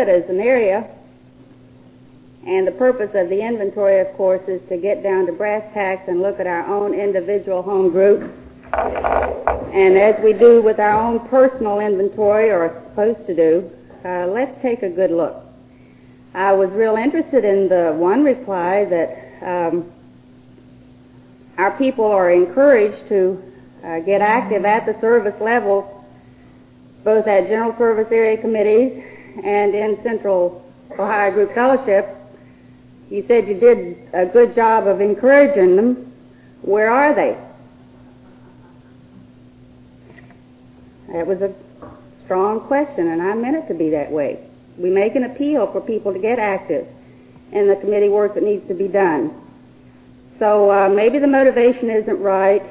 good as an area. And the purpose of the inventory, of course, is to get down to brass tacks and look at our own individual home group. And as we do with our own personal inventory, or are supposed to do, let's take a good look. I was real interested in the one reply that our people are encouraged to get active at the service level, both at General Service Area Committees and in Central Ohio Group Fellowship. You said you did a good job of encouraging them. Where are they? That was a strong question, and I meant it to be that way. We make an appeal for people to get active in the committee work that needs to be done. So maybe the motivation isn't right.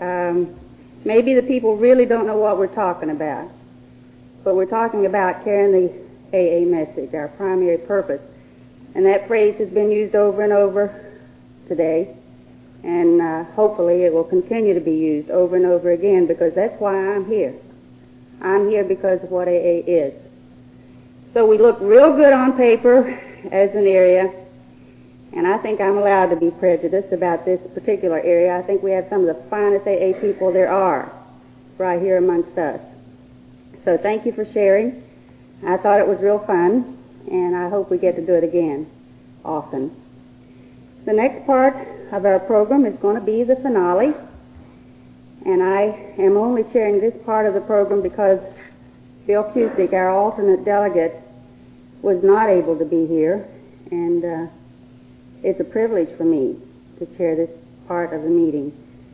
Maybe the people really don't know what we're talking about. But we're talking about carrying the AA message, our primary purpose. And that phrase has been used over and over today. And hopefully it will continue to be used over and over again, because that's why I'm here. I'm here because of what AA is. So we look real good on paper as an area, and I think I'm allowed to be prejudiced about this particular area. I think we have some of the finest AA people there are right here amongst us. So thank you for sharing. I thought it was real fun, and I hope we get to do it again often. The next part of our program is going to be the finale, and I am only chairing this part of the program because Bill Cusick, our alternate delegate, was not able to be here, and it's a privilege for me to chair this part of the meeting.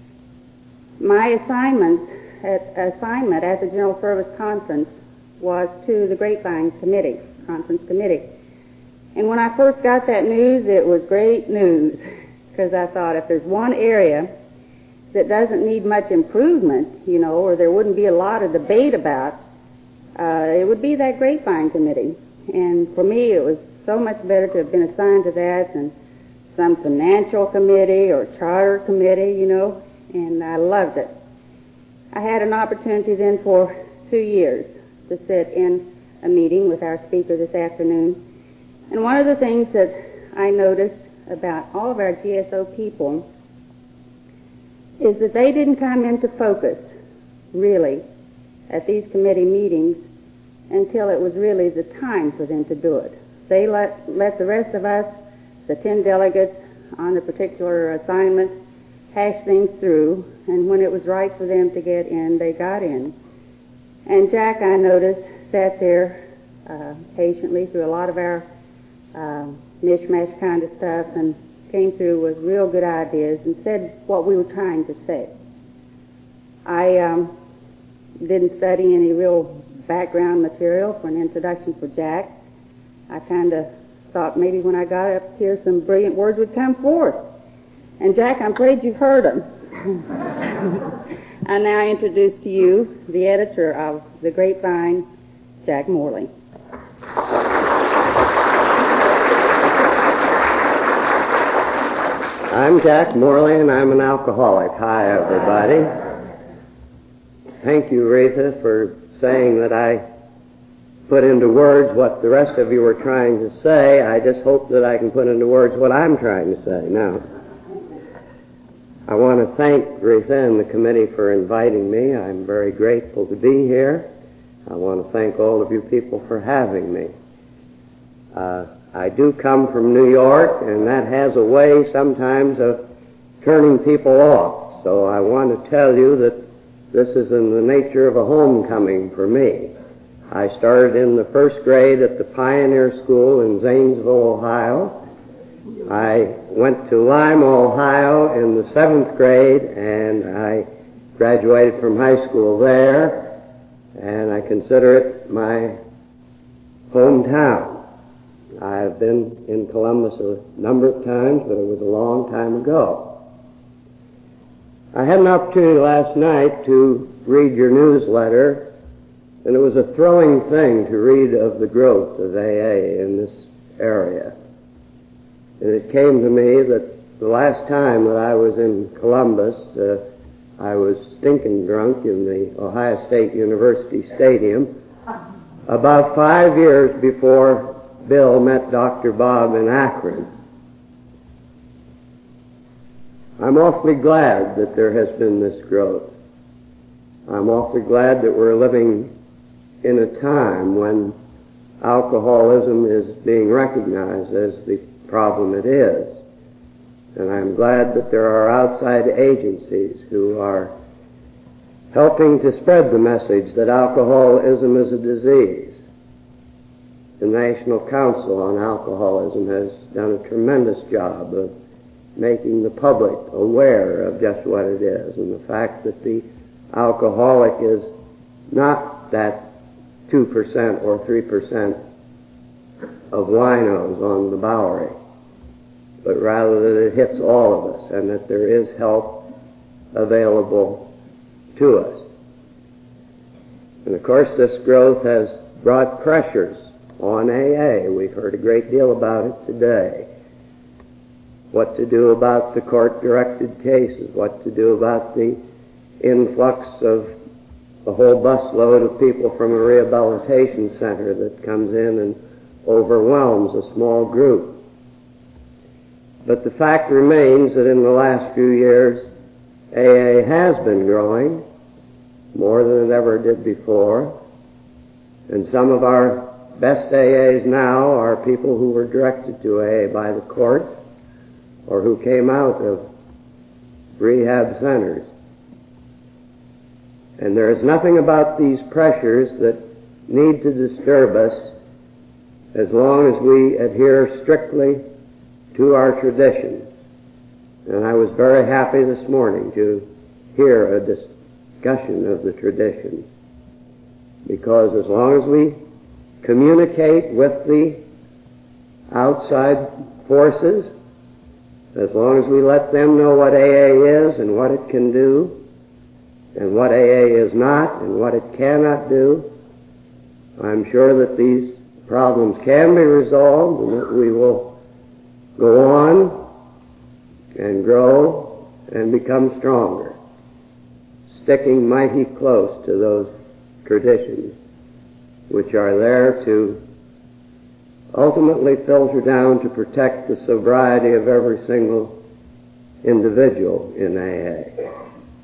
My assignment at the General Service Conference was to the Grapevine Committee, Conference Committee. And when I first got that news, it was great news, because I thought if there's one area that doesn't need much improvement, or there wouldn't be a lot of debate about, it would be that Grapevine Committee. And for me, it was so much better to have been assigned to that than some financial committee or charter committee, and I loved it. I had an opportunity then for 2 years to sit in a meeting with our speaker this afternoon. And one of the things that I noticed about all of our GSO people is that they didn't come into focus, really, at these committee meetings until it was really the time for them to do it. They let the rest of us, the 10 delegates on the particular assignment, hash things through, and when it was right for them to get in, they got in. And Jack, I noticed, sat there patiently through a lot of our mishmash kind of stuff and came through with real good ideas and said what we were trying to say. I didn't study any real background material for an introduction for Jack. I kind of thought maybe when I got up here some brilliant words would come forth. And Jack, I'm afraid you've heard them. I now introduce to you the editor of The Grapevine, Jack Morley. I'm Jack Morley, and I'm an alcoholic. Hi, everybody. Thank you, Rita, for saying that I put into words what the rest of you were trying to say. I just hope that I can put into words what I'm trying to say now. I want to thank Rita and the committee for inviting me. I'm very grateful to be here. I want to thank all of you people for having me. I do come from New York, and that has a way sometimes of turning people off. So I want to tell you that this is in the nature of a homecoming for me. I started in the first grade at the Pioneer School in Zanesville, Ohio. I went to Lima, Ohio in the 7th grade, and I graduated from high school there, and I consider it my hometown. I have been in Columbus a number of times, but it was a long time ago. I had an opportunity last night to read your newsletter, and it was a thrilling thing to read of the growth of AA in this area. And it came to me that the last time that I was in Columbus, I was stinking drunk in the Ohio State University Stadium, about 5 years before Bill met Dr. Bob in Akron. I'm awfully glad that there has been this growth. I'm awfully glad that we're living in a time when alcoholism is being recognized as the problem it is. And I'm glad that there are outside agencies who are helping to spread the message that alcoholism is a disease. The National Council on Alcoholism has done a tremendous job of making the public aware of just what it is, and the fact that the alcoholic is not that 2% or 3% of winos on the Bowery, but rather that it hits all of us and that there is help available to us. And of course, this growth has brought pressures on AA. We've heard a great deal about it today. What to do about the court-directed cases, what to do about the influx of a whole busload of people from a rehabilitation center that comes in and overwhelms a small group. But the fact remains that in the last few years, AA has been growing more than it ever did before, and some of our best AAs now are people who were directed to AA by the courts or who came out of rehab centers. And there is nothing about these pressures that need to disturb us as long as we adhere strictly to our traditions. And I was very happy this morning to hear a discussion of the traditions, because as long as we communicate with the outside forces, as long as we let them know what AA is and what it can do, and what AA is not and what it cannot do, I'm sure that these problems can be resolved and that we will go on and grow and become stronger, sticking mighty close to those traditions which are there to ultimately filter down to protect the sobriety of every single individual in AA.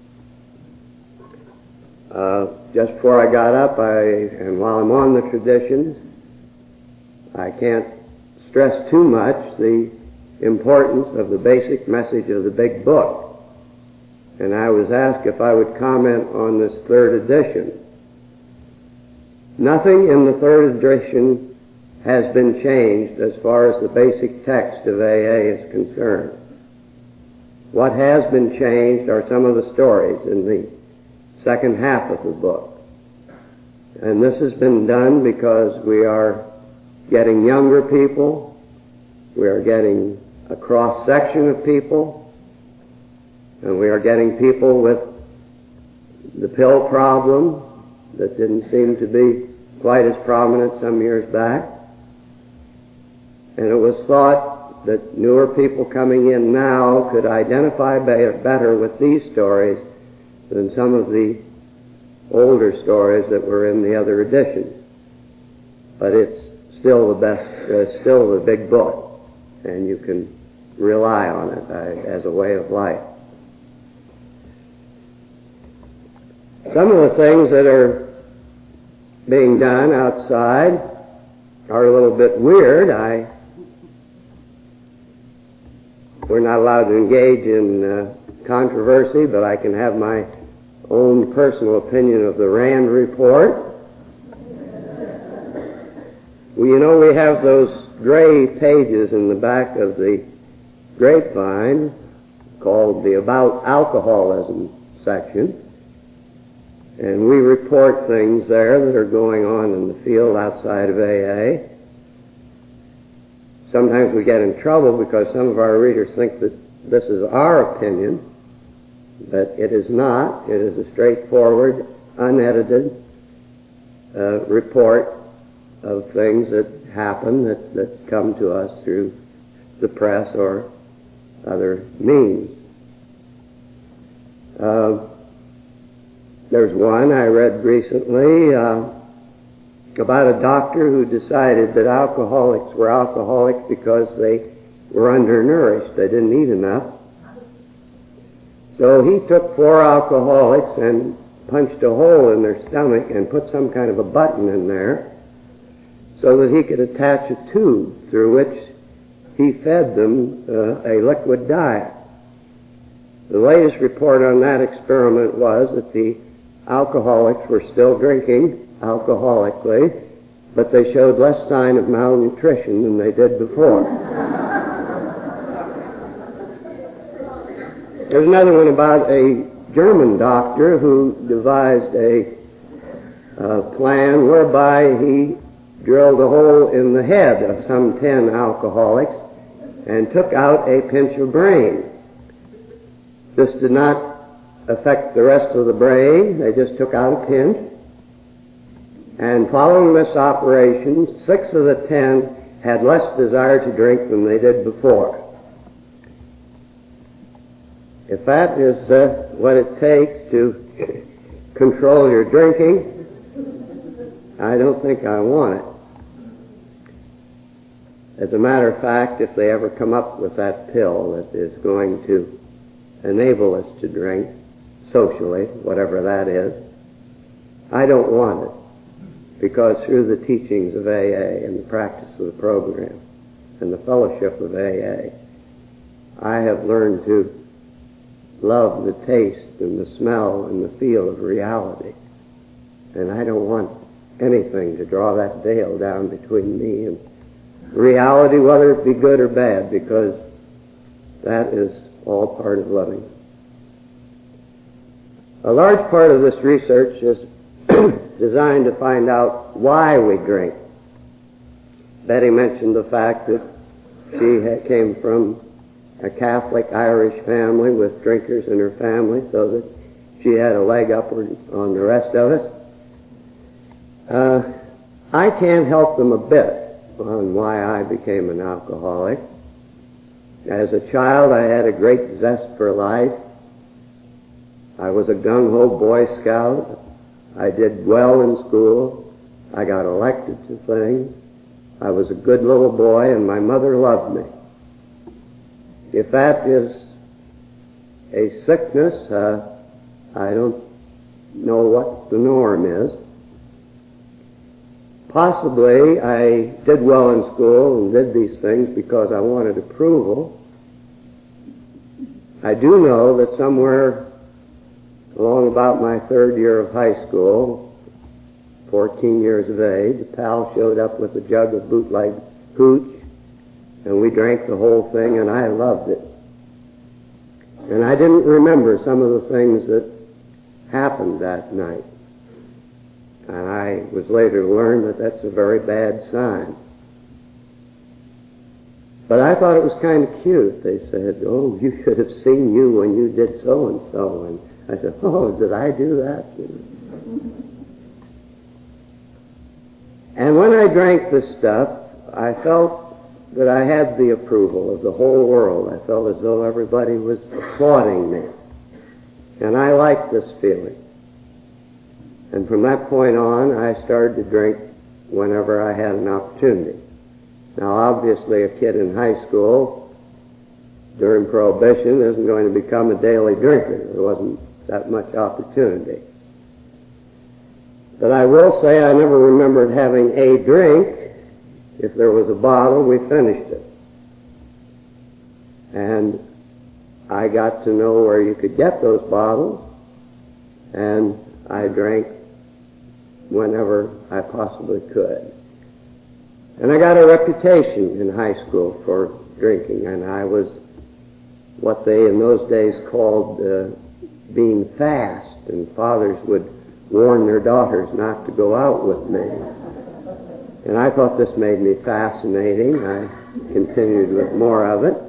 Just before I got up, and while I'm on the traditions, I can't stress too much the importance of the basic message of the big book. And I was asked if I would comment on this third edition. Nothing in the third edition has been changed as far as the basic text of AA is concerned. What has been changed are some of the stories in the second half of the book. And this has been done because we are getting younger people, we are getting a cross-section of people, and we are getting people with the pill problem that didn't seem to be quite as prominent some years back. And it was thought that newer people coming in now could identify better with these stories than some of the older stories that were in the other editions. But it's still the best, still the big book, and you can rely on it as a way of life. Some of the things that are being done outside are a little bit weird. We're not allowed to engage in controversy, but I can have my own personal opinion of the Rand report. Well, you know, we have those gray pages in the back of the Grapevine called the About Alcoholism section, and we report things there that are going on in the field outside of AA. Sometimes we get in trouble because some of our readers think that this is our opinion, but it is not. It is a straightforward, unedited report of things that happen that come to us through the press or other means. There's one I read recently about a doctor who decided that alcoholics were alcoholics because they were undernourished. They didn't eat enough. So he took 4 alcoholics and punched a hole in their stomach and put some kind of a button in there so that he could attach a tube through which he fed them a liquid diet. The latest report on that experiment was that the alcoholics were still drinking alcoholically, but they showed less sign of malnutrition than they did before. There's another one about a German doctor who devised a plan whereby he drilled a hole in the head of some 10 alcoholics and took out a pinch of brain. This did not affect the rest of the brain. They just took out a pinch. And following this operation, 6 of the 10 had less desire to drink than they did before. If that is what it takes to control your drinking, I don't think I want it. As a matter of fact, if they ever come up with that pill that is going to enable us to drink socially, whatever that is, I don't want it, because through the teachings of AA and the practice of the program and the fellowship of AA, I have learned to love the taste and the smell and the feel of reality. And I don't want anything to draw that veil down between me and reality, whether it be good or bad, because that is all part of loving. A large part of this research is designed to find out why we drink. Betty mentioned the fact that she came from a Catholic Irish family with drinkers in her family, so that she had a leg up on the rest of us. I can't help them a bit on why I became an alcoholic. As a child, I had a great zest for life. I was a gung-ho Boy Scout. I did well in school. I got elected to things. I was a good little boy, and my mother loved me. If that is a sickness, I don't know what the norm is. Possibly I did well in school and did these things because I wanted approval. I do know that somewhere along about my 3rd year of high school, 14 years of age, a pal showed up with a jug of bootleg hooch, and we drank the whole thing, and I loved it. And I didn't remember some of the things that happened that night. And I was later to learn that that's a very bad sign. But I thought it was kind of cute. They said, "Oh, you should have seen you when you did so-and-so." And I said, "Oh, did I do that?" And when I drank this stuff, I felt that I had the approval of the whole world. I felt as though everybody was applauding me. And I liked this feeling. And from that point on, I started to drink whenever I had an opportunity. Now, obviously, a kid in high school during Prohibition isn't going to become a daily drinker. There wasn't that much opportunity. But I will say I never remembered having a drink. If there was a bottle, we finished it. And I got to know where you could get those bottles, and I drank whenever I possibly could. And I got a reputation in high school for drinking, and I was what they in those days called being fast, and fathers would warn their daughters not to go out with me. And I thought this made me fascinating. I continued with more of it.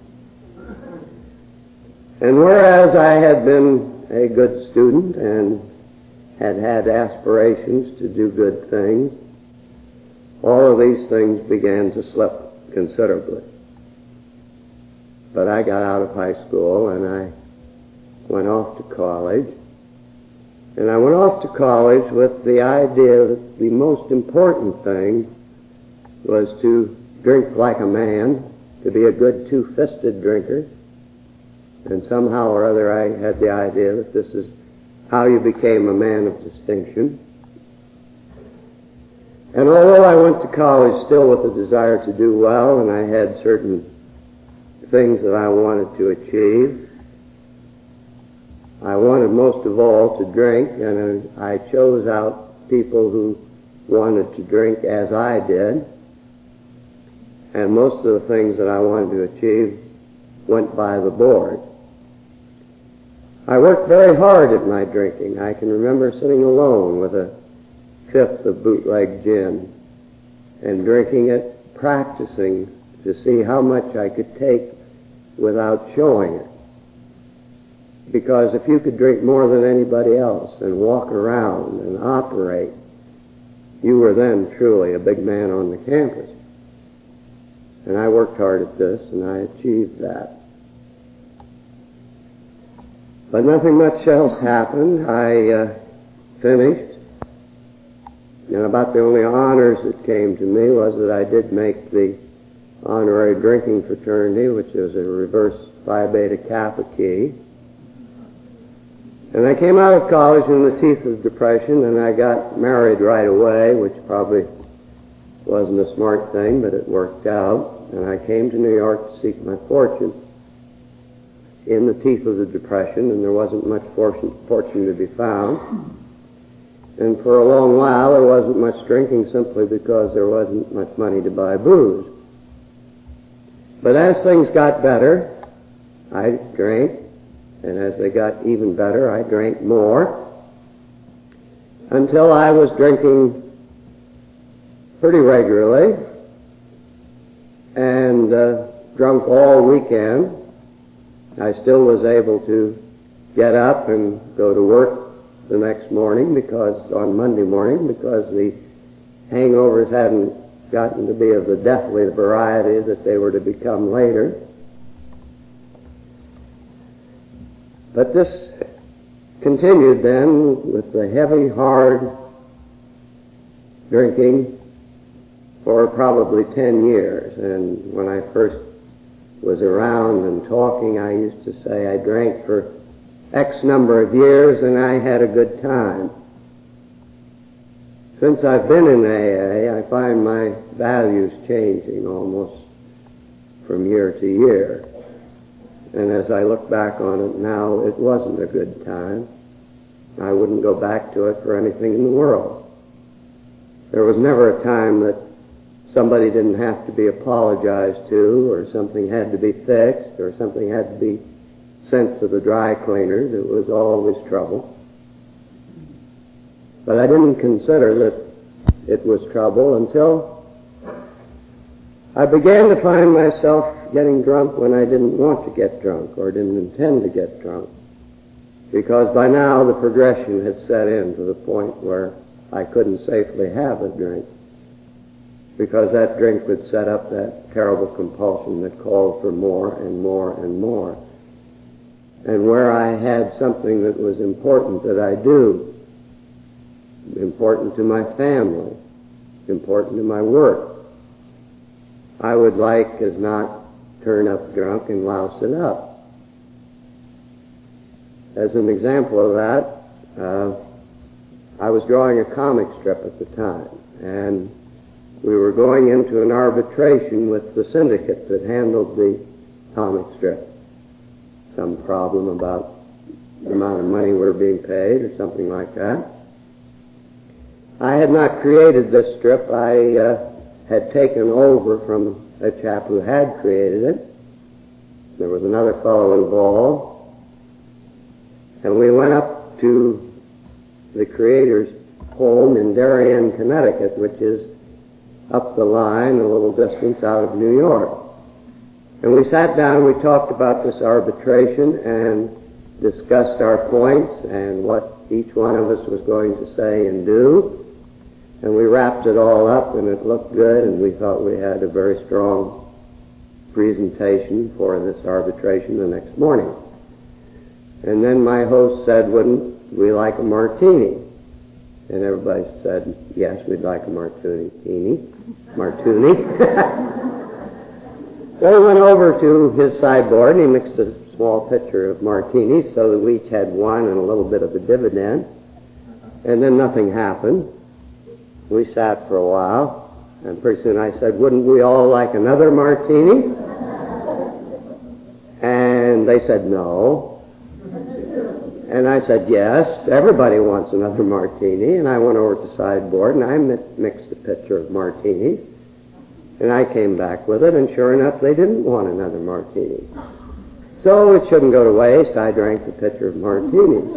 And whereas I had been a good student and had had aspirations to do good things, all of these things began to slip considerably. But I got out of high school and I went off to college. And I went off to college with the idea that the most important thing was to drink like a man, to be a good two-fisted drinker. And somehow or other I had the idea that this is how you became a man of distinction. And although I went to college still with a desire to do well, and I had certain things that I wanted to achieve, I wanted most of all to drink, and I chose out people who wanted to drink as I did. And most of the things that I wanted to achieve went by the board. I worked very hard at my drinking. I can remember sitting alone with a fifth of bootleg gin and drinking it, practicing to see how much I could take without showing it. Because if you could drink more than anybody else and walk around and operate, you were then truly a big man on the campus. And I worked hard at this, and I achieved that. But nothing much else happened. I finished. And about the only honors that came to me was that I did make the honorary drinking fraternity, which is a reverse Phi Beta Kappa key. And I came out of college in the teeth of depression, and I got married right away, which probably wasn't a smart thing, but it worked out. And I came to New York to seek my fortune in the teeth of the depression, and there wasn't much fortune to be found. And for a long while there wasn't much drinking simply because there wasn't much money to buy booze. But as things got better, I drank, and as they got even better, I drank more, until I was drinking pretty regularly and drunk all weekend. I still was able to get up and go to work the next morning, on Monday morning, because the hangovers hadn't gotten to be of the deathly variety that they were to become later. But this continued then with the heavy, hard drinking for probably 10 years. And when I first was around and talking, I used to say I drank for X number of years and I had a good time. Since I've been in AA, I find my values changing almost from year to year. And as I look back on it now, it wasn't a good time. I wouldn't go back to it for anything in the world. There was never a time that somebody didn't have to be apologized to, or something had to be fixed, or something had to be sent to the dry cleaners. It was always trouble. But I didn't consider that it was trouble until I began to find myself getting drunk when I didn't want to get drunk or didn't intend to get drunk, because by now the progression had set in to the point where I couldn't safely have a drink, because that drink would set up that terrible compulsion that called for more and more and more. And where I had something that was important that I do, important to my family, important to my work, I would like as not turn up drunk and louse it up. As an example of that, I was drawing a comic strip at the time, and we were going into an arbitration with the syndicate that handled the comic strip. Some problem about the amount of money we were being paid or something like that. I had not created this strip. I had taken over from a chap who had created it. There was another fellow involved. And we went up to the creator's home in Darien, Connecticut, which is up the line a little distance out of New York. And we sat down, we talked about this arbitration and discussed our points and what each one of us was going to say and do. And we wrapped it all up, and it looked good, and we thought we had a very strong presentation for this arbitration the next morning. And then my host said, wouldn't we like a martini? And everybody said, yes, we'd like a martini. So he went over to his sideboard and he mixed a small pitcher of martinis so that we each had one and a little bit of a dividend. And then nothing happened. We sat for a while, and pretty soon I said, wouldn't we all like another martini? And they said no. And I said, yes, everybody wants another martini. And I went over to the sideboard and I mixed a pitcher of martinis. And I came back with it, and sure enough, they didn't want another martini. So it shouldn't go to waste. I drank the pitcher of martinis.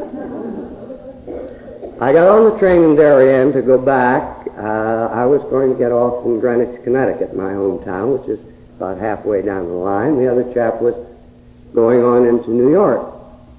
I got on the train in Darien to go back. I was going to get off in Greenwich, Connecticut, my hometown, which is about halfway down the line. The other chap was going on into New York.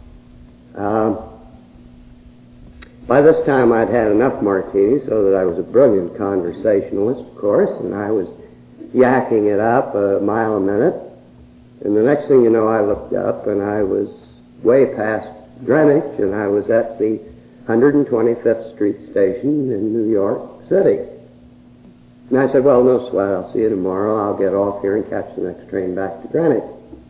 By this time, I'd had enough martinis so that I was a brilliant conversationalist, of course, and I was yakking it up a mile a minute. And the next thing you know, I looked up, and I was way past Greenwich, and I was at the 125th Street station in New York City. And I said, well, no sweat, I'll see you tomorrow. I'll get off here and catch the next train back to Greenwich.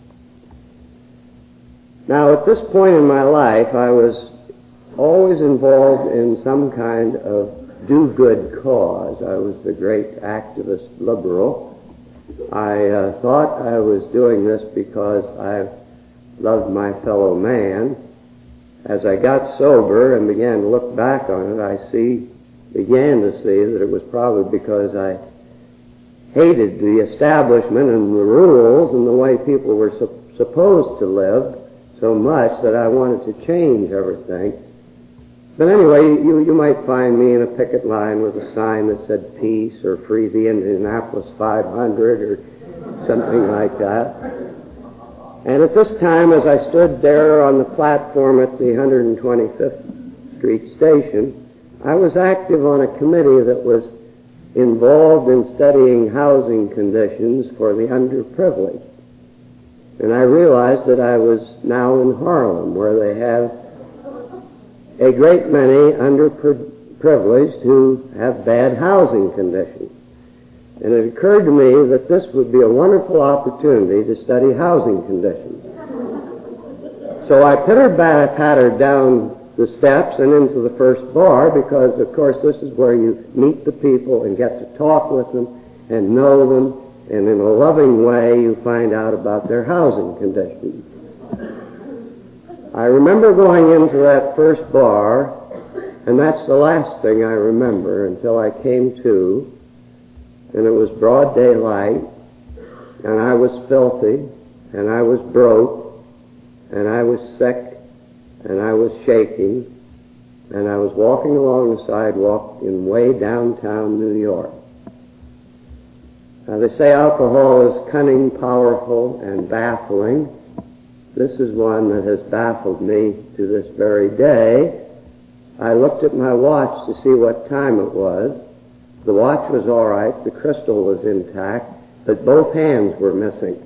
Now, at this point in my life, I was always involved in some kind of do-good cause. I was the great activist liberal. I thought I was doing this because I loved my fellow man. As I got sober and began to look back on it, I began to see that it was probably because I hated the establishment and the rules and the way people were supposed to live so much that I wanted to change everything. But anyway, you might find me in a picket line with a sign that said peace or free the Indianapolis 500 or something like that. And at this time, as I stood there on the platform at the 125th Street station, I was active on a committee that was involved in studying housing conditions for the underprivileged. And I realized that I was now in Harlem, where they have a great many underprivileged who have bad housing conditions. And it occurred to me that this would be a wonderful opportunity to study housing conditions. So I pattered down the steps and into the first bar because, of course, this is where you meet the people and get to talk with them and know them, and in a loving way you find out about their housing conditions. I remember going into that first bar, and that's the last thing I remember until I came to, and it was broad daylight, and I was filthy, and I was broke, and I was sick, and I was shaking, and I was walking along the sidewalk in way downtown New York. Now, they say alcohol is cunning, powerful, and baffling. This is one that has baffled me to this very day. I looked at my watch to see what time it was. The watch was all right, the crystal was intact, but both hands were missing.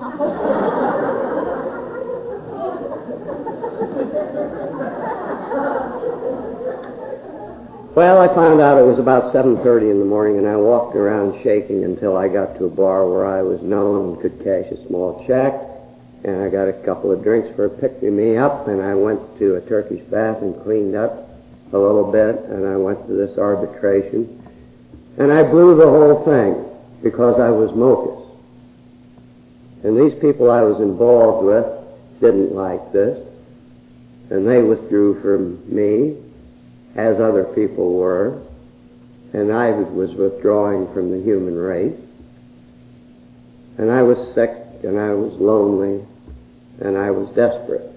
Well, I found out it was about 7:30 in the morning, and I walked around shaking until I got to a bar where I was known and could cash a small check, and I got a couple of drinks for a pick-me-up, and I went to a Turkish bath and cleaned up a little bit, and I went to this arbitration. And I blew the whole thing because I was Mocus. And these people I was involved with didn't like this, and they withdrew from me, as other people were, and I was withdrawing from the human race. And I was sick, and I was lonely, and I was desperate.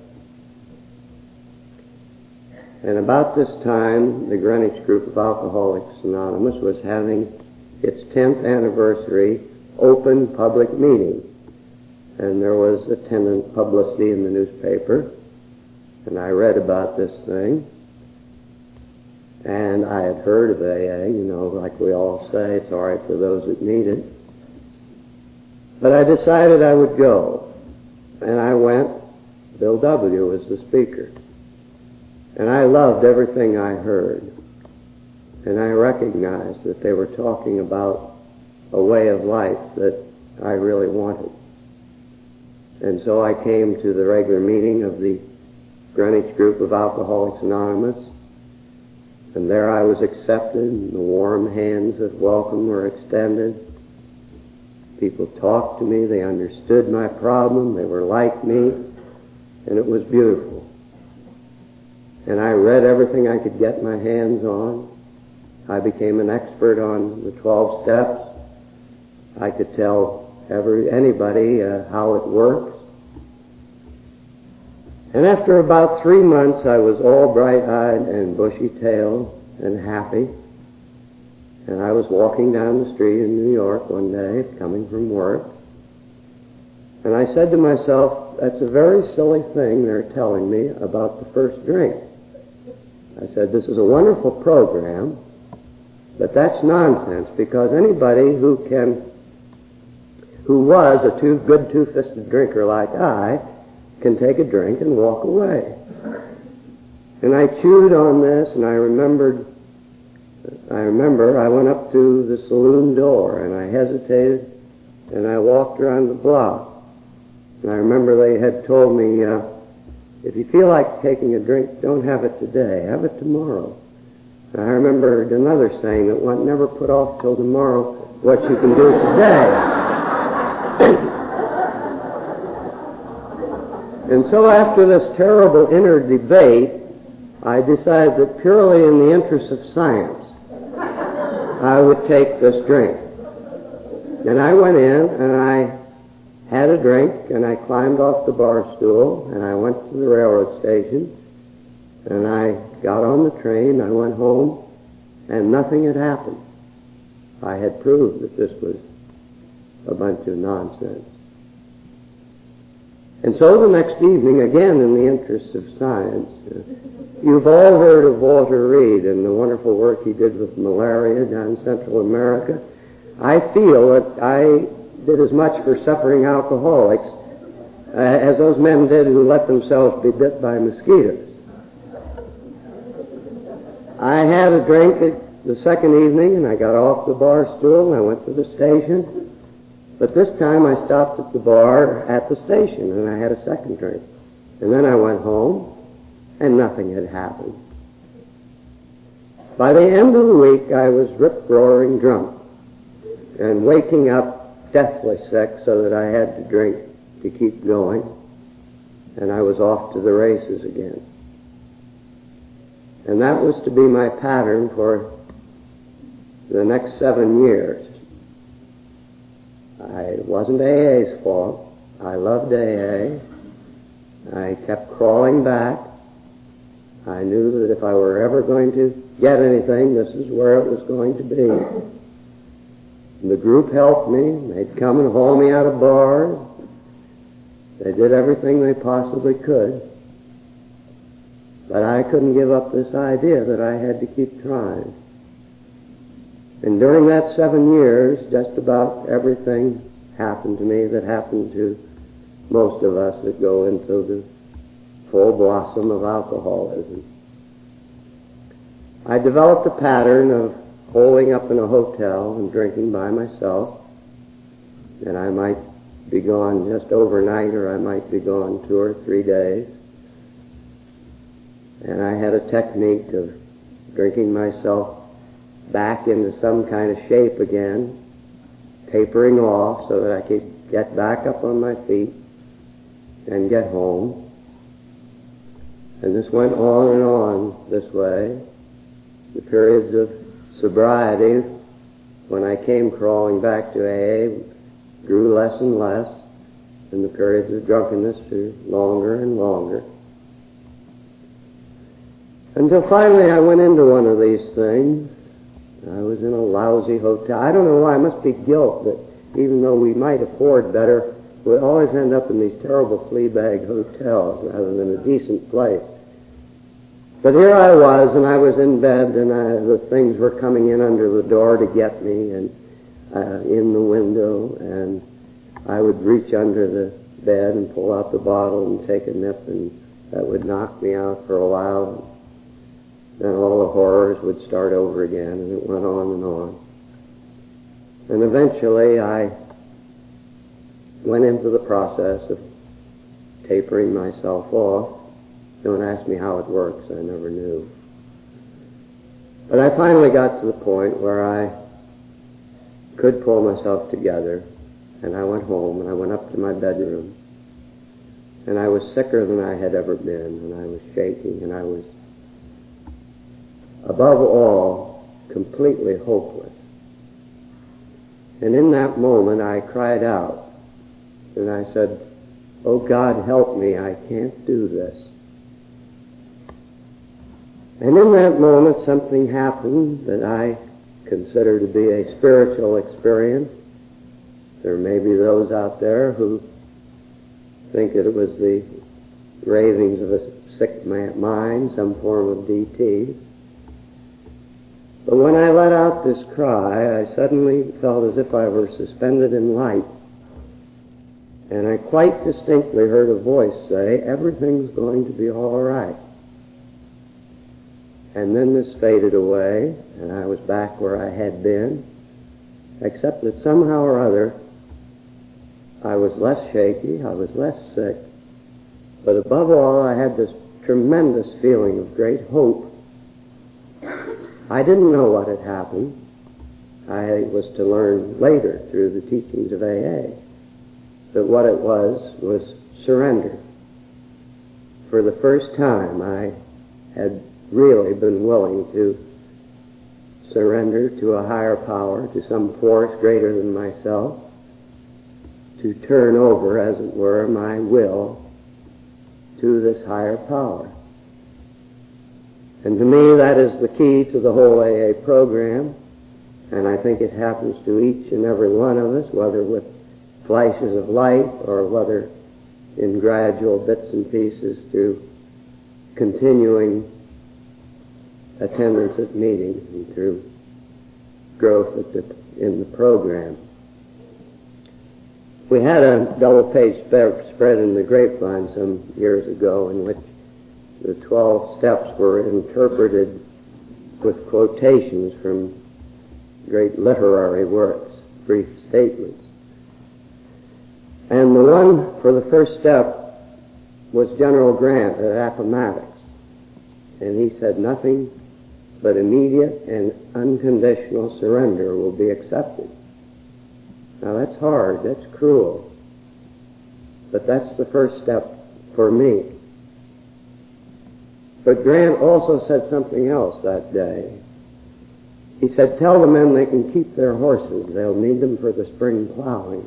And about this time, the Greenwich group of Alcoholics Anonymous was having its 10th anniversary open public meeting. And there was attendant publicity in the newspaper, and I read about this thing. And I had heard of AA, like we all say, it's all right for those that need it. But I decided I would go. And I went. Bill W. was the speaker. And I loved everything I heard. And I recognized that they were talking about a way of life that I really wanted. And so I came to the regular meeting of the Greenwich group of Alcoholics Anonymous, and there I was accepted, and the warm hands of welcome were extended. People talked to me, they understood my problem, they were like me, and it was beautiful. And I read everything I could get my hands on. I became an expert on the 12 steps. I could tell anybody how it works. And after about 3 months, I was all bright-eyed and bushy-tailed and happy. And I was walking down the street in New York one day, coming from work. And I said to myself, that's a very silly thing they're telling me about the first drink. I said, this is a wonderful program, but that's nonsense, because anybody who was a good two-fisted drinker like I can take a drink and walk away. And I chewed on this, and I remember I went up to the saloon door, and I hesitated, and I walked around the block. And I remember they had told me, if you feel like taking a drink, don't have it today, have it tomorrow. And I remembered another saying that one never put off till tomorrow what you can do today. And so after this terrible inner debate, I decided that purely in the interest of science, I would take this drink. And I went in, and I had a drink, and I climbed off the bar stool, and I went to the railroad station, and I got on the train, I went home, and nothing had happened. I had proved that this was a bunch of nonsense. And so the next evening, again in the interest of science, you've all heard of Walter Reed and the wonderful work he did with malaria down in Central America. I feel that I did as much for suffering alcoholics as those men did who let themselves be bit by mosquitoes. I had a drink the second evening, and I got off the bar stool, and I went to the station. But this time I stopped at the bar at the station, and I had a second drink. And then I went home, and nothing had happened. By the end of the week, I was rip-roaring drunk and waking up deathly sick so that I had to drink to keep going. And I was off to the races again. And that was to be my pattern for the next 7 years. It wasn't AA's fault. I loved AA. I kept crawling back. I knew that if I were ever going to get anything, this is where it was going to be. And the group helped me. They'd come and haul me out of bars. They did everything they possibly could. But I couldn't give up this idea that I had to keep trying. And during that 7 years, just about everything happened to me that happened to most of us that go into the full blossom of alcoholism. I developed a pattern of holding up in a hotel and drinking by myself. And I might be gone just overnight, or I might be gone 2 or 3 days. And I had a technique of drinking myself back into some kind of shape again, tapering off so that I could get back up on my feet and get home. And this went on and on this way. The periods of sobriety, when I came crawling back to AA, grew less and less, and the periods of drunkenness grew longer and longer. Until finally I went into one of these things. I was in a lousy hotel. I don't know why. It must be guilt that even though we might afford better, we always end up in these terrible flea bag hotels rather than a decent place. But here I was, and I was in bed, and the things were coming in under the door to get me, and in the window, and I would reach under the bed and pull out the bottle and take a nip, and that would knock me out for a while. then all the horrors would start over again, and it went on and on. And eventually I went into the process of tapering myself off. Don't ask me how it works, I never knew. But I finally got to the point where I could pull myself together, and I went home, and I went up to my bedroom, and I was sicker than I had ever been, and I was shaking, and I was, above all, completely hopeless. And in that moment I cried out, and I said, "Oh God, help me, I can't do this." And in that moment something happened that I consider to be a spiritual experience. There may be those out there who think that it was the ravings of a sick mind, some form of DT. But when I let out this cry, I suddenly felt as if I were suspended in light. And I quite distinctly heard a voice say, "Everything's going to be all right." And then this faded away, and I was back where I had been, except that somehow or other I was less shaky, I was less sick, but above all I had this tremendous feeling of great hope. I didn't know what had happened. I was to learn later through the teachings of AA that what it was surrender. For the first time I had really been willing to surrender to a higher power, to some force greater than myself, to turn over, as it were, my will to this higher power. And to me, that is the key to the whole AA program, and I think it happens to each and every one of us, whether with flashes of light or whether in gradual bits and pieces through continuing attendance at meetings and through growth in the program. We had a double-page spread in the Grapevine some years ago in which the 12 steps were interpreted with quotations from great literary works, brief statements. And the one for the first step was General Grant at Appomattox. And he said, "Nothing but immediate and unconditional surrender will be accepted." Now that's hard, that's cruel, but that's the first step for me. But Grant also said something else that day. He said, "Tell the men they can keep their horses, they'll need them for the spring plowing."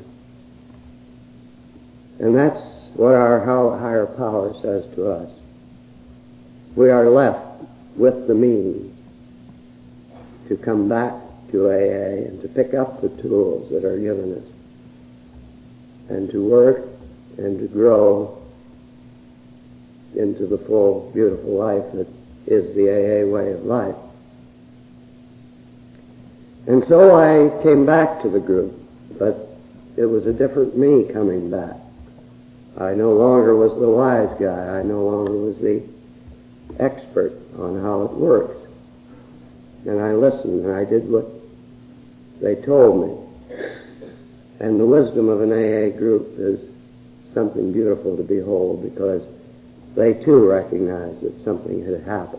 And that's what our higher power says to us. We are left with the means to come back to AA and to pick up the tools that are given us and to work and to grow into the full, beautiful life that is the AA way of life. And so I came back to the group, but it was a different me coming back. I no longer was the wise guy. I no longer was the expert on how it works. And I listened, and I did what they told me. And the wisdom of an AA group is something beautiful to behold, because they too recognized that something had happened.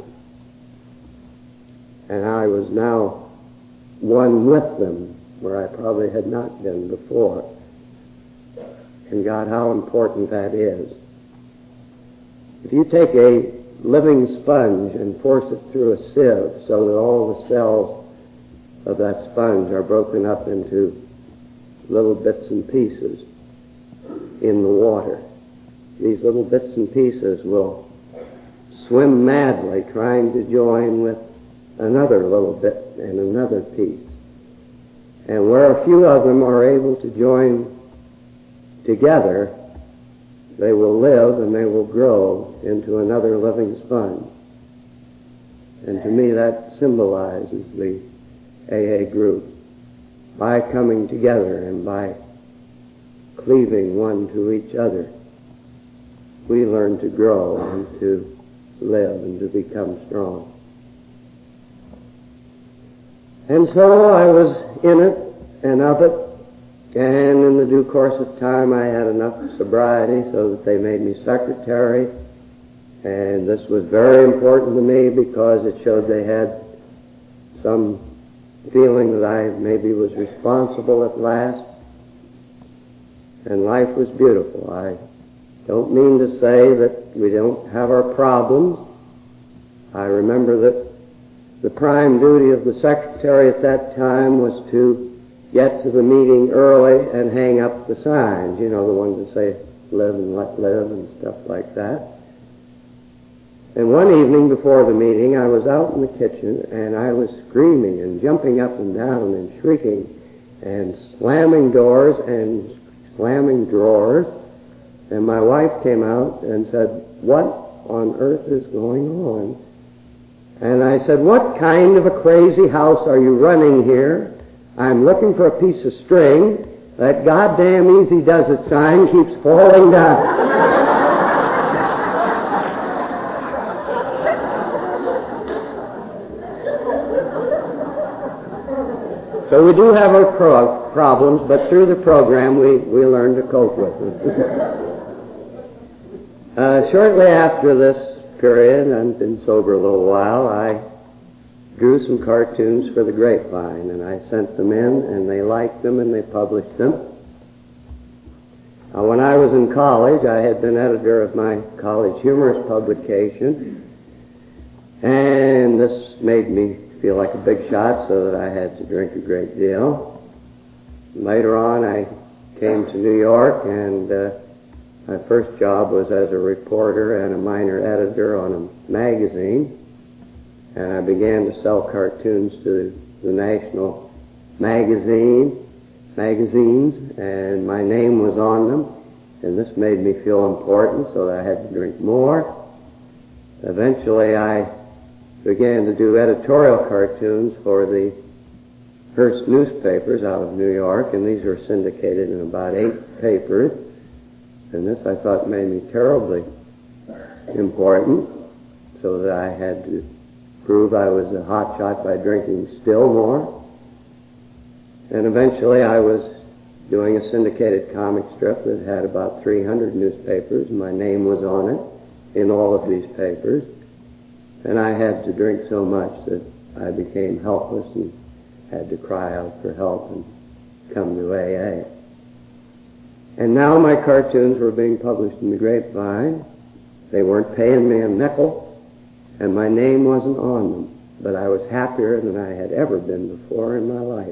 And I was now one with them, where I probably had not been before. And God, how important that is. If you take a living sponge and force it through a sieve so that all the cells of that sponge are broken up into little bits and pieces in the water, these little bits and pieces will swim madly trying to join with another little bit and another piece. And where a few of them are able to join together, they will live and they will grow into another living sponge. And to me that symbolizes the AA group. By coming together and by cleaving one to each other, we learn to grow and to live and to become strong. And so I was in it and of it, and in the due course of time I had enough sobriety so that they made me secretary, and this was very important to me because it showed they had some feeling that I maybe was responsible at last, and life was beautiful. I don't mean to say that we don't have our problems. I remember that the prime duty of the secretary at that time was to get to the meeting early and hang up the signs, the ones that say live and let live and stuff like that. And one evening before the meeting, I was out in the kitchen and I was screaming and jumping up and down and shrieking and slamming doors and slamming drawers. And my wife came out and said, "What on earth is going on?" And I said, "What kind of a crazy house are you running here? I'm looking for a piece of string. That goddamn Easy Does It sign keeps falling down." So we do have our problems, but through the program we learn to cope with them. Shortly after this period, I've been sober a little while, I drew some cartoons for the Grapevine, and I sent them in, and they liked them, and they published them. When I was in college, I had been editor of my college humorous publication, and this made me feel like a big shot, so that I had to drink a great deal. Later on, I came to New York, and my first job was as a reporter and a minor editor on a magazine. And I began to sell cartoons to the national magazines, and my name was on them, and this made me feel important, so that I had to drink more. Eventually, I began to do editorial cartoons for the Hearst newspapers out of New York, and these were syndicated in about 8 papers, and this I thought made me terribly important, so that I had to prove I was a hotshot by drinking still more. And eventually I was doing a syndicated comic strip that had about 300 newspapers. My name was on it in all of these papers. And I had to drink so much that I became helpless and had to cry out for help and come to AA. And now my cartoons were being published in the Grapevine. They weren't paying me a nickel, and my name wasn't on them, but I was happier than I had ever been before in my life.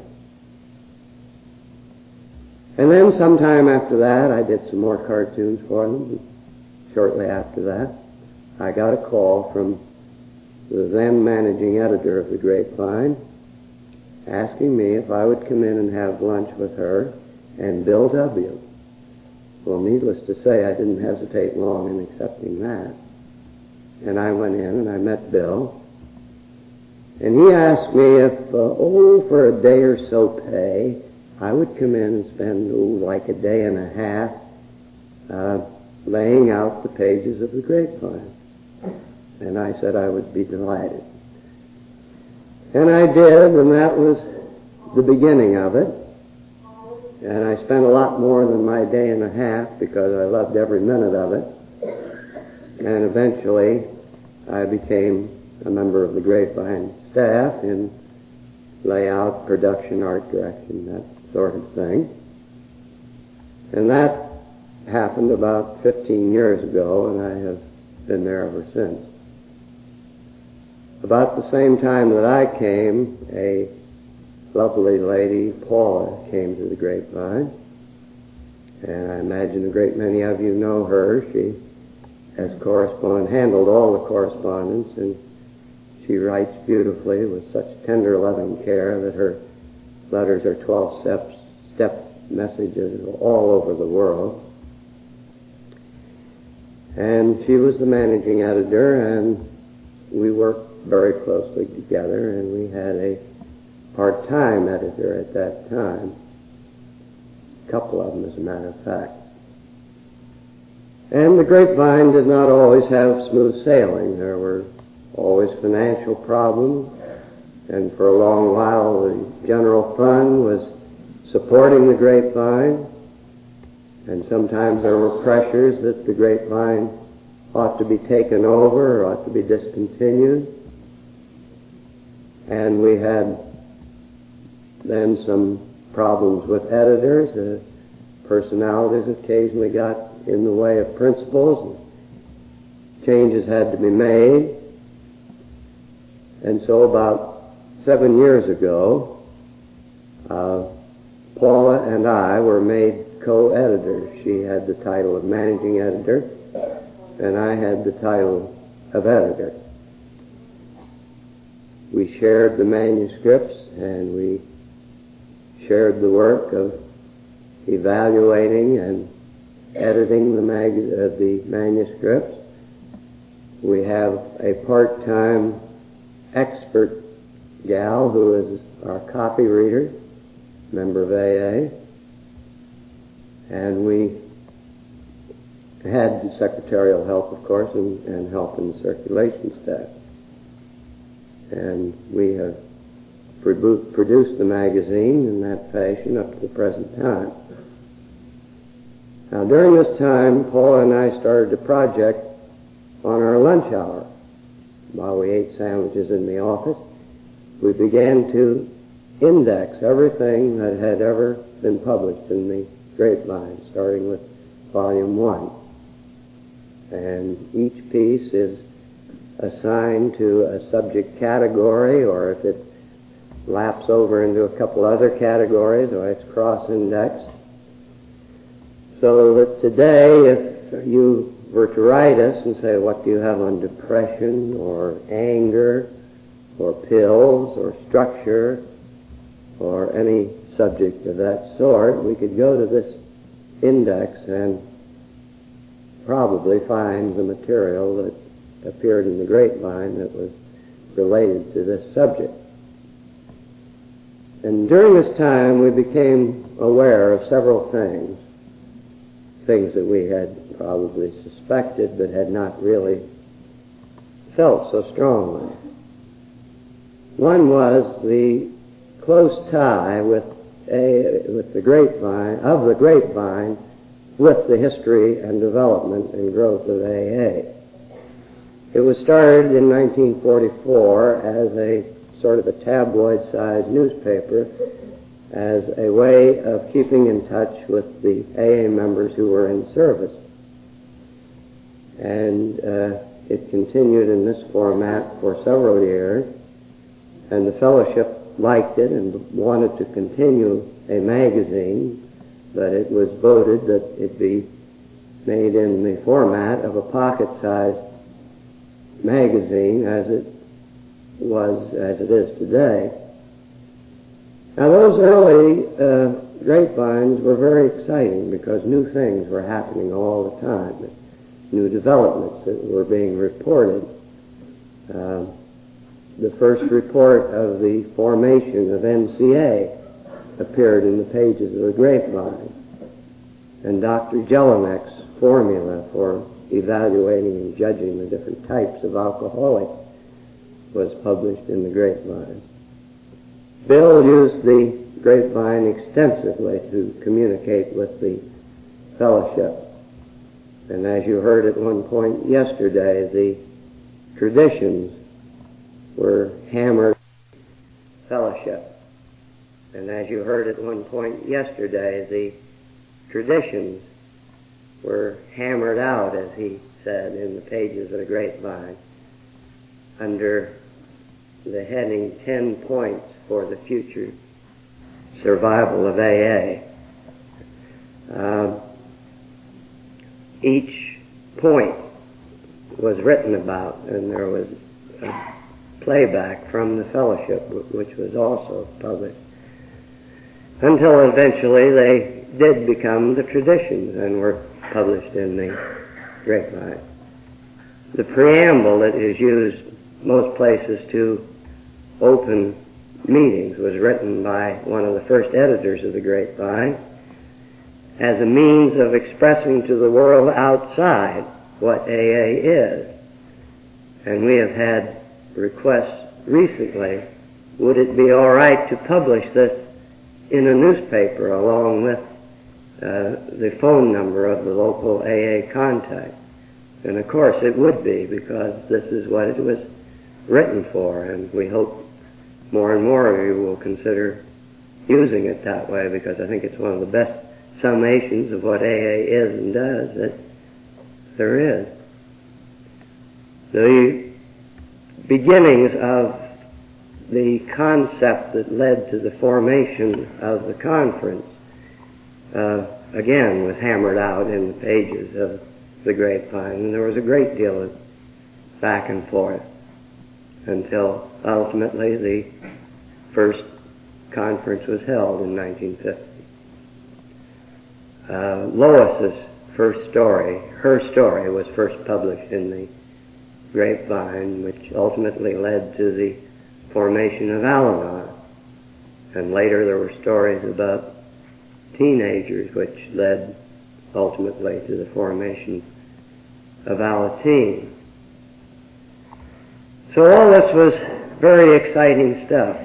And then sometime after that, I did some more cartoons for them. Shortly after that, I got a call from the then managing editor of the Grapevine asking me if I would come in and have lunch with her and Bill W. Well, needless to say, I didn't hesitate long in accepting that. And I went in and I met Bill. And he asked me if, for a day or so pay, I would come in and spend, like a day and a half laying out the pages of the Grapevine. And I said I would be delighted. And I did, and that was the beginning of it. And I spent a lot more than my day and a half because I loved every minute of it. And eventually, I became a member of the Grapevine staff in layout, production, art direction, that sort of thing. And that happened about 15 years ago, and I have been there ever since. About the same time that I came, a lovely lady, Paula, came to the Grapevine. And I imagine a great many of you know her. She has handled all the correspondence, and she writes beautifully with such tender, loving care that her letters are 12-step messages all over the world. And she was the managing editor, and we worked very closely together, and we had a part-time editor at that time. A couple of them, as a matter of fact. And the Grapevine did not always have smooth sailing. There were always financial problems, And for a long while, the general fund was supporting the Grapevine, and sometimes there were pressures that the Grapevine ought to be taken over or ought to be discontinued. And we had then some problems with editors. Personalities occasionally got in the way of principles, and changes had to be made. And so about 7 years ago, Paula and I were made co-editors. She had the title of managing editor, and I had the title of editor. We shared the manuscripts, and we shared the work of evaluating and editing the manuscripts. We have a part-time expert gal who is our copy reader, member of AA, and we had secretarial help, of course, and help in the circulation staff. And we have produced the magazine in that fashion up to the present time. Now, during this time, Paula and I started a project on our lunch hour. While we ate sandwiches in the office, we began to index everything that had ever been published in the Grapevine, starting with Volume 1. And each piece is assigned to a subject category, or if it laps over into a couple other categories, or it's cross-indexed. So that today, if you were to write us and say, what do you have on depression, or anger, or pills, or structure, or any subject of that sort, we could go to this index and probably find the material that appeared in the Grapevine that was related to this subject. And during this time, we became aware of several things that we had probably suspected but had not really felt so strongly. One was the close tie with the Grapevine with the history and development and growth of AA. It was started in 1944 as a sort of a tabloid-sized newspaper, as a way of keeping in touch with the AA members who were in service. And it continued in this format for several years, and the fellowship liked it and wanted to continue a magazine, but it was voted that it be made in the format of a pocket-sized magazine as it is today. Now, those early Grapevines were very exciting because new things were happening all the time, new developments that were being reported. The first report of the formation of NCA appeared in the pages of the Grapevine, and Dr. Jelinek's formula for evaluating and judging the different types of alcoholics was published in the Grapevine. Bill used the Grapevine extensively to communicate with the fellowship. And as you heard at one point yesterday, the traditions were hammered fellowship. And as you heard at one point yesterday, the traditions were hammered out, as he said, in the pages of the Grapevine, under the heading 10 points for the future survival of AA. Each point was written about, and there was a playback from the fellowship, which was also published, until eventually they did become the traditions and were published in the Grapevine. The preamble that is used most places to open meetings was written by one of the first editors of the Grapevine as a means of expressing to the world outside what AA is. And we have had requests recently would it be all right to publish this in a newspaper along with the phone number of the local AA contact? And of course it would be, because this is what it was written for, and we hope more and more of you will consider using it that way, because I think it's one of the best summations of what AA is and does that there is. The beginnings of the concept that led to the formation of the conference again was hammered out in the pages of the Grapevine, and there was a great deal of back and forth until ultimately the first conference was held in 1950. Lois's first story, her story, was first published in the Grapevine, which ultimately led to the formation of Al-Anon. And later there were stories about teenagers, which led ultimately to the formation of Alateen. So all this was very exciting stuff.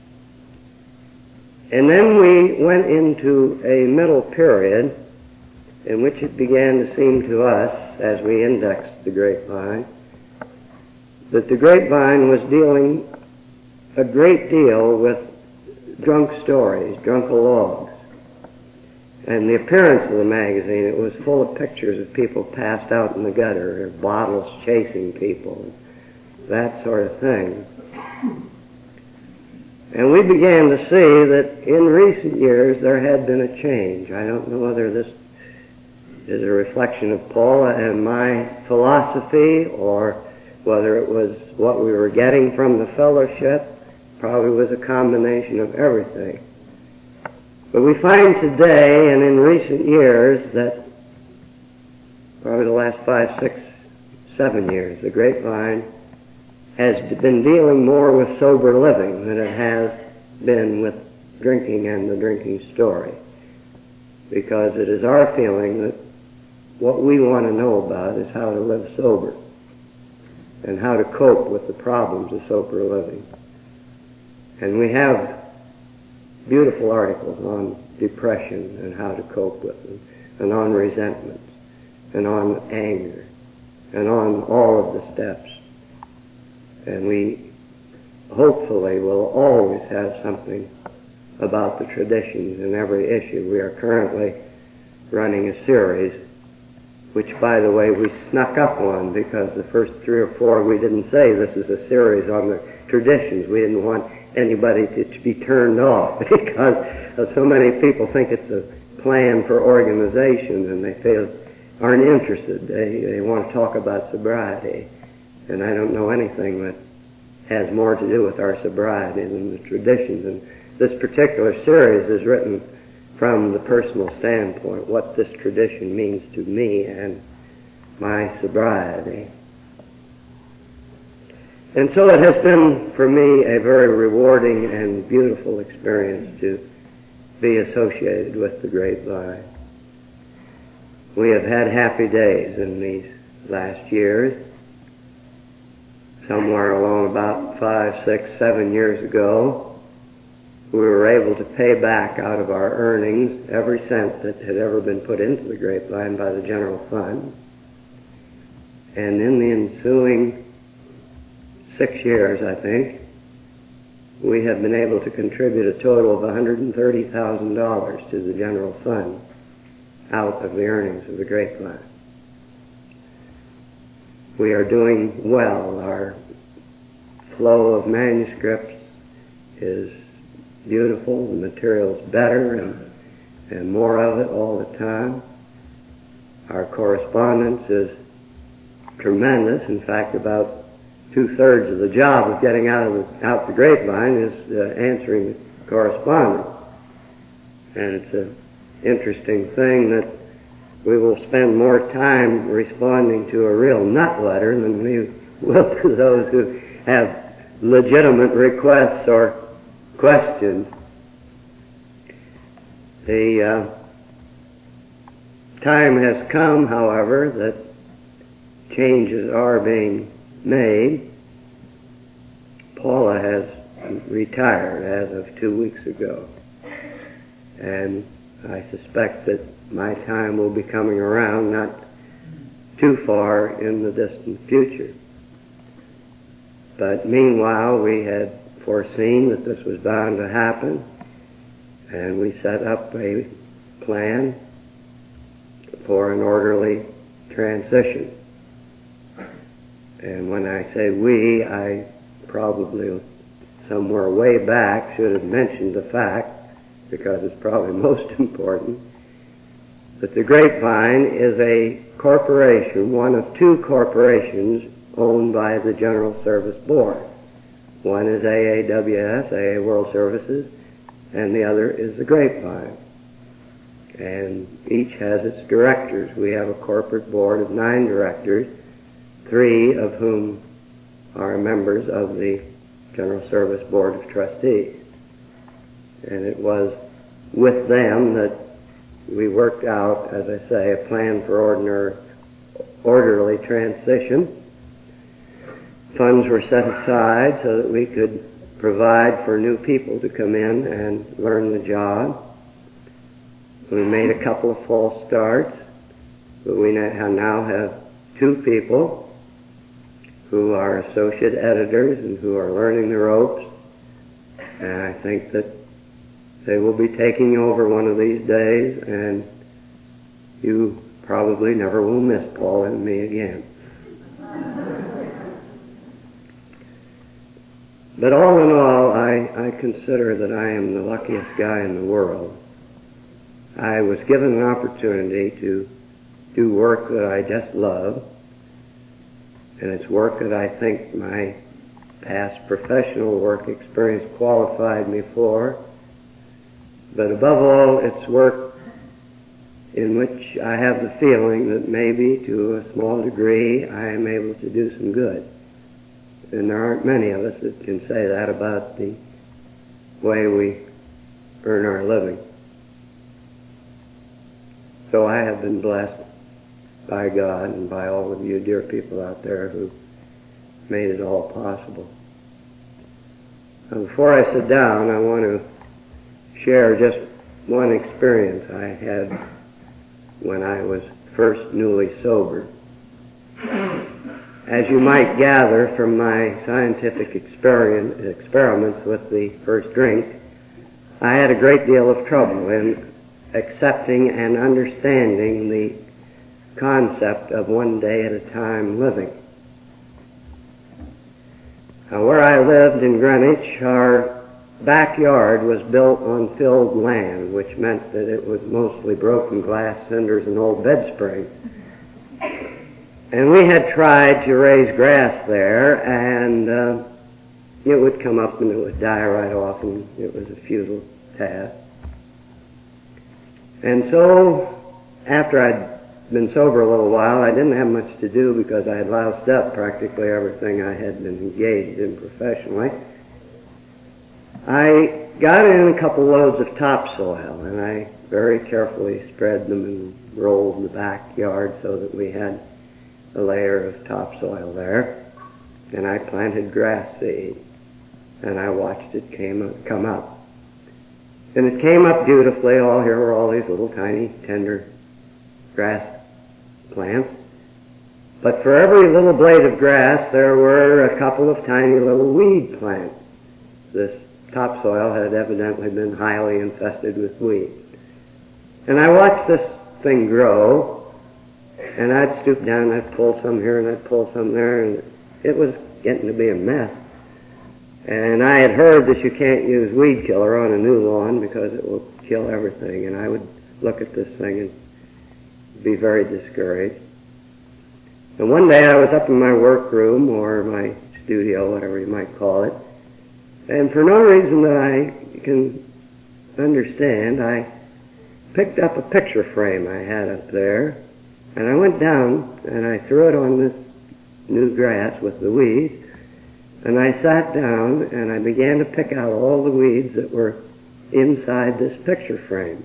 And then we went into a middle period in which it began to seem to us, as we indexed the Grapevine, that the Grapevine was dealing a great deal with drunk stories, drunkalogues. And the appearance of the magazine, it was full of pictures of people passed out in the gutter, or bottles chasing people, that sort of thing. And we began to see that in recent years there had been a change. I don't know whether this is a reflection of Paula and my philosophy, or whether it was what we were getting from the fellowship. Probably was a combination of everything. But we find today and in recent years that probably the last 5, 6, 7 years, the Grapevine has been dealing more with sober living than it has been with drinking and the drinking story. Because it is our feeling that what we want to know about is how to live sober and how to cope with the problems of sober living. And we have beautiful articles on depression and how to cope with them, and on resentment, and on anger, and on all of the steps. And we hopefully will always have something about the traditions in every issue. We are currently running a series, which, by the way, we snuck up on, because the first 3 or 4 we didn't say this is a series on the traditions. We didn't want anybody to be turned off, because so many people think it's a plan for organization, and they aren't interested. They want to talk about sobriety. And I don't know anything that has more to do with our sobriety than the traditions. And this particular series is written from the personal standpoint, what this tradition means to me and my sobriety. And so it has been for me a very rewarding and beautiful experience to be associated with the Grapevine. We have had happy days in these last years. Somewhere along about 5, 6, 7 years ago, we were able to pay back out of our earnings every cent that had ever been put into the Grapevine by the general fund. And in the ensuing 6 years, I think, we have been able to contribute a total of $130,000 to the general fund out of the earnings of the Grapevine. We are doing well. Our flow of manuscripts is beautiful. The material's better and more of it all the time. Our correspondence is tremendous. In fact, about 2/3 of the job of getting out the Grapevine is answering correspondence. And it's an interesting thing that we will spend more time responding to a real nut letter than we will to those who have legitimate requests or questions. The time has come, however, that changes are being made. Paula has president retired as of 2 weeks ago. And I suspect that my time will be coming around not too far in the distant future. But meanwhile, we had foreseen that this was bound to happen, and we set up a plan for an orderly transition. And when I say we, I probably somewhere way back should have mentioned the fact, because it's probably most important, that the Grapevine is a corporation, one of two corporations owned by the General Service Board. One is AAWS, AA World Services, and the other is the Grapevine. And each has its directors. We have a corporate board of 9 directors, 3 of whom are members of the General Service Board of Trustees. And it was with them that we worked out, as I say, a plan for orderly transition. Funds were set aside so that we could provide for new people to come in and learn the job. We made a couple of false starts, but we now have 2 people who are associate editors and who are learning the ropes. And I think that they will be taking over one of these days, and you probably never will miss Paul and me again. But all in all, I consider that I am the luckiest guy in the world. I was given an opportunity to do work that I just love, and it's work that I think my past professional work experience qualified me for. But above all, it's work in which I have the feeling that maybe to a small degree I am able to do some good. And there aren't many of us that can say that about the way we earn our living. So I have been blessed by God and by all of you dear people out there who made it all possible. Now, before I sit down, I want to share just one experience I had when I was first newly sober. As you might gather from my scientific experiments with the first drink, I had a great deal of trouble in accepting and understanding the concept of one day at a time living. Now, where I lived in Greenwich, our backyard was built on filled land, which meant that it was mostly broken glass, cinders, and old bed springs. And we had tried to raise grass there, and it would come up and it would die right off, and it was a futile task. And so, after I'd been sober a little while, I didn't have much to do because I had loused up practically everything I had been engaged in professionally. I got in a couple loads of topsoil, and I very carefully spread them and rolled the backyard so that we had a layer of topsoil there. And I planted grass seed, and I watched it come up. And it came up beautifully. All here were all these little tiny, tender grass plants. But for every little blade of grass, there were a couple of tiny little weed plants. This topsoil had evidently been highly infested with weeds. And I watched this thing grow, and I'd stoop down and I'd pull some here and I'd pull some there, and it was getting to be a mess. And I had heard that you can't use weed killer on a new lawn because it will kill everything, and I would look at this thing and be very discouraged. And one day I was up in my workroom, or my studio, whatever you might call it, and for no reason that I can understand, I picked up a picture frame I had up there, and I went down and I threw it on this new grass with the weeds, and I sat down and I began to pick out all the weeds that were inside this picture frame.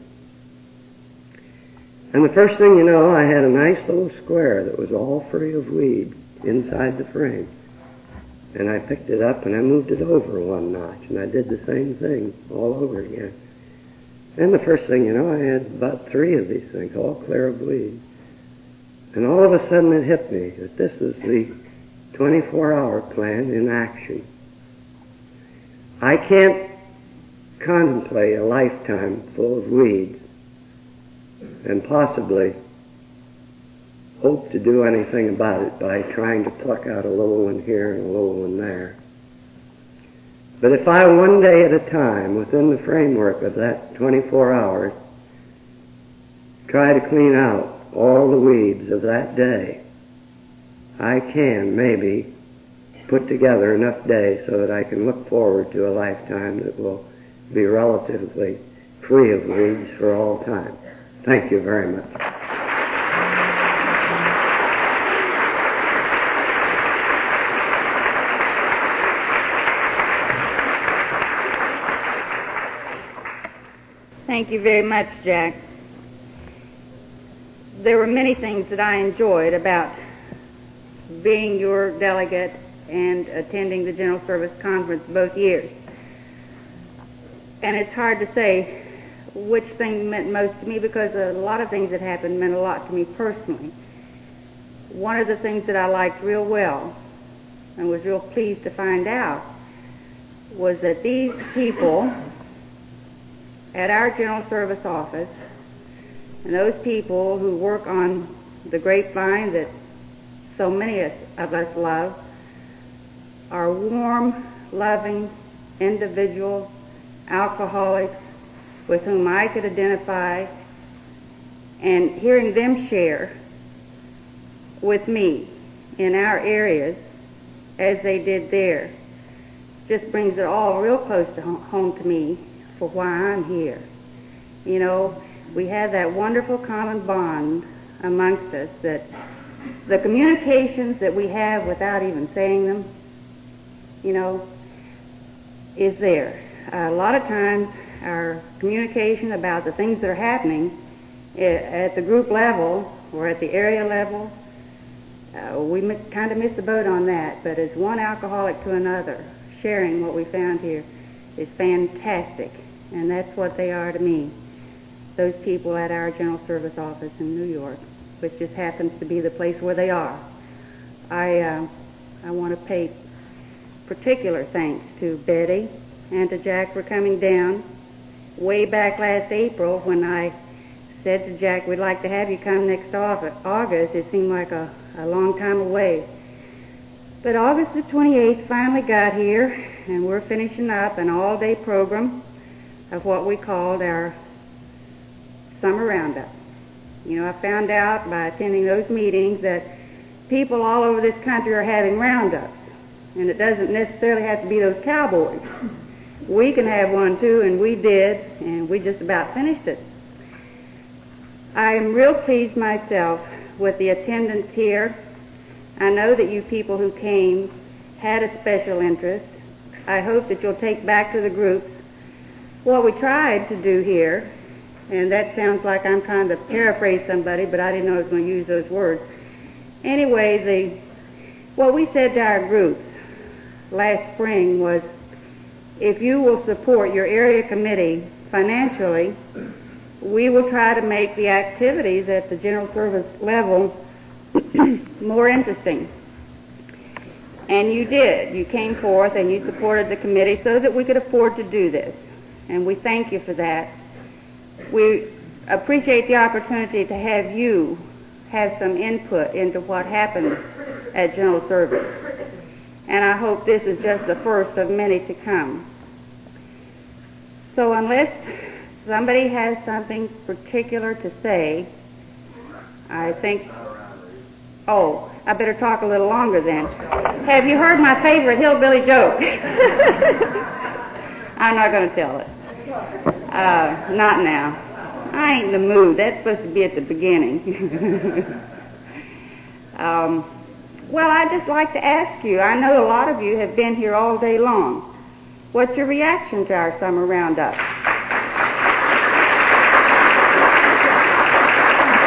And the first thing you know, I had a nice little square that was all free of weeds inside the frame. And I picked it up and I moved it over one notch, and I did the same thing all over again. And the first thing you know, I had about 3 of these things, all clear of weeds. And all of a sudden it hit me that this is the 24-hour plan in action. I can't contemplate a lifetime full of weeds and possibly hope to do anything about it by trying to pluck out a little one here and a little one there. But if I one day at a time, within the framework of that 24 hours, try to clean out all the weeds of that day, I can maybe put together enough days so that I can look forward to a lifetime that will be relatively free of weeds for all time. Thank you very much. Thank you very much, Jack. There were many things that I enjoyed about being your delegate and attending the General Service Conference both years. And it's hard to say which thing meant most to me because a lot of things that happened meant a lot to me personally. One of the things that I liked real well and was real pleased to find out was that these people at our General Service office and those people who work on the grapevine that so many of us love are warm, loving, individual alcoholics with whom I could identify, and hearing them share with me in our areas as they did there just brings it all real close to home to me for why I'm here. You know, we have that wonderful common bond amongst us that the communications that we have without even saying them, you know, is there. A lot of times our communication about the things that are happening at the group level or at the area level, we kind of miss the boat on that. But as one alcoholic to another, sharing what we found here is fantastic. And that's what they are to me, those people at our General Service office in New York, which just happens to be the place where they are. I want to pay particular thanks to Betty and to Jack for coming down. Way back last April when I said to Jack, we'd like to have you come next August, it seemed like a long time away. But August the 28th finally got here, and we're finishing up an all-day program of what we called our summer roundup. You know, I found out by attending those meetings that people all over this country are having roundups, and it doesn't necessarily have to be those cowboys. We can have one too, and we did, and we just about finished it. I am real pleased myself with the attendance here. I know that you people who came had a special interest. I hope that you'll take back to the groups what we tried to do here, and that sounds like I'm trying to paraphrase somebody, but I didn't know I was going to use those words. Anyway, what we said to our groups last spring was, if you will support your area committee financially, we will try to make the activities at the General Service level more interesting. And you did. You came forth and you supported the committee so that we could afford to do this. And we thank you for that. We appreciate the opportunity to have you have some input into what happened at General Service. And I hope this is just the first of many to come. So unless somebody has something particular to say, I think, oh, I better talk a little longer then. Have you heard my favorite hillbilly joke? I'm not going to tell it. Not now. I ain't in the mood. That's supposed to be at the beginning. Well, I'd just like to ask you, I know a lot of you have been here all day long. What's your reaction to our summer roundup?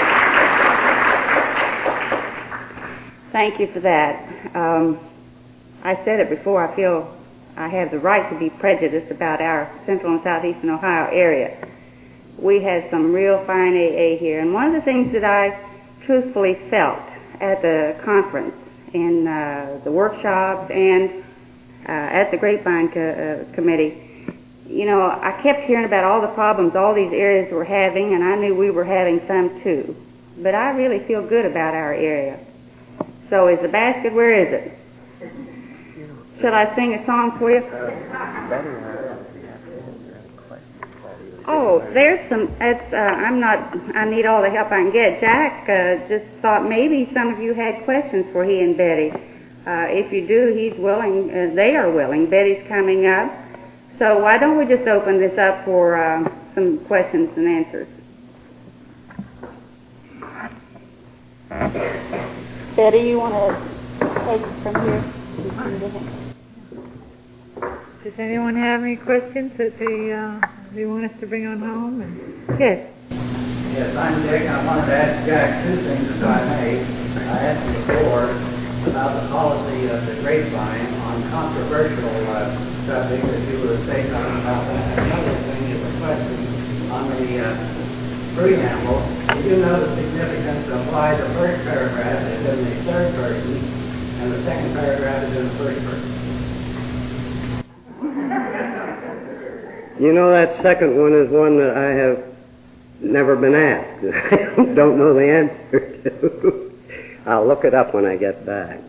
Thank you for that. I said it before, I feel I have the right to be prejudiced about our central and southeastern Ohio area. We have some real fine AA here, and one of the things that I truthfully felt at the conference, in the workshops, and at the Grapevine Committee, you know, I kept hearing about all the problems all these areas were having, and I knew we were having some too. But I really feel good about our area. So is the basket, where is it? Shall I sing a song for you? Oh, there's some, I need all the help I can get. Jack just thought maybe some of you had questions for he and Betty. If you do, he's willing, they are willing. Betty's coming up. So why don't we just open this up for some questions and answers. Betty, you want to take it from here? Does anyone have any questions that they want us to bring on home? Yes. Yes, I'm Dick. I wanted to ask Jack two things, if I may. I asked him before about the policy of the Grapevine on controversial subjects, if you would say something about that. Another thing is a question on the preamble. Do you know the significance of why the first paragraph is in the third person and the second paragraph is in the first person? You know, that second one is one that I have never been asked. I don't know the answer to. I'll look it up when I get back.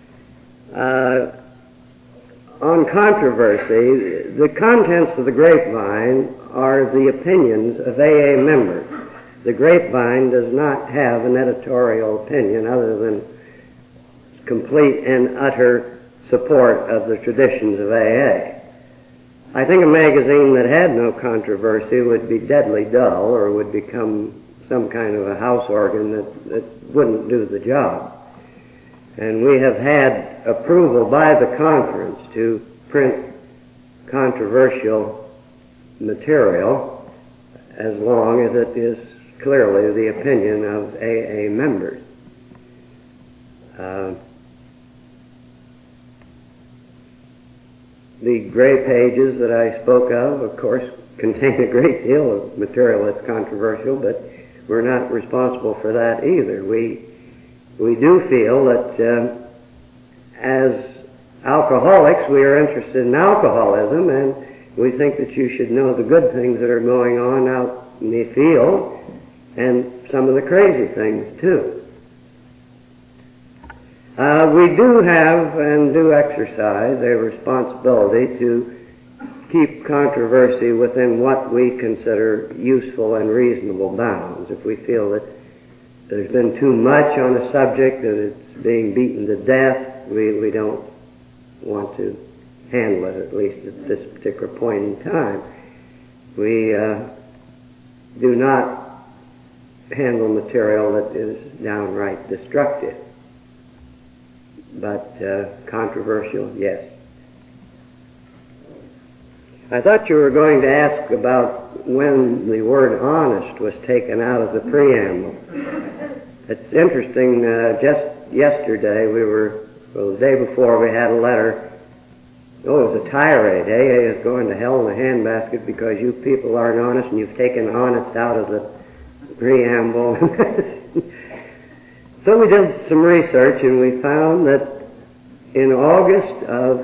On controversy, the contents of the Grapevine are the opinions of AA members. The Grapevine does not have an editorial opinion other than complete and utter support of the traditions of AA. I think a magazine that had no controversy would be deadly dull or would become some kind of a house organ that wouldn't do the job. And we have had approval by the conference to print controversial material as long as it is clearly the opinion of AA members. The gray pages that I spoke of course, contain a great deal of material that's controversial, but we're not responsible for that either. We do feel that as alcoholics, we are interested in alcoholism, and we think that you should know the good things that are going on out in the field and some of the crazy things too. We do have and do exercise a responsibility to keep controversy within what we consider useful and reasonable bounds. If we feel that there's been too much on a subject, that it's being beaten to death, we don't want to handle it, at least at this particular point in time. We do not handle material that is downright destructive. But controversial, yes. I thought you were going to ask about when the word honest was taken out of the preamble. It's interesting, just yesterday the day before we had a letter. Oh, it was a tirade. AA is going to hell in a handbasket because you people aren't honest and you've taken honest out of the preamble. So we did some research and we found that in August of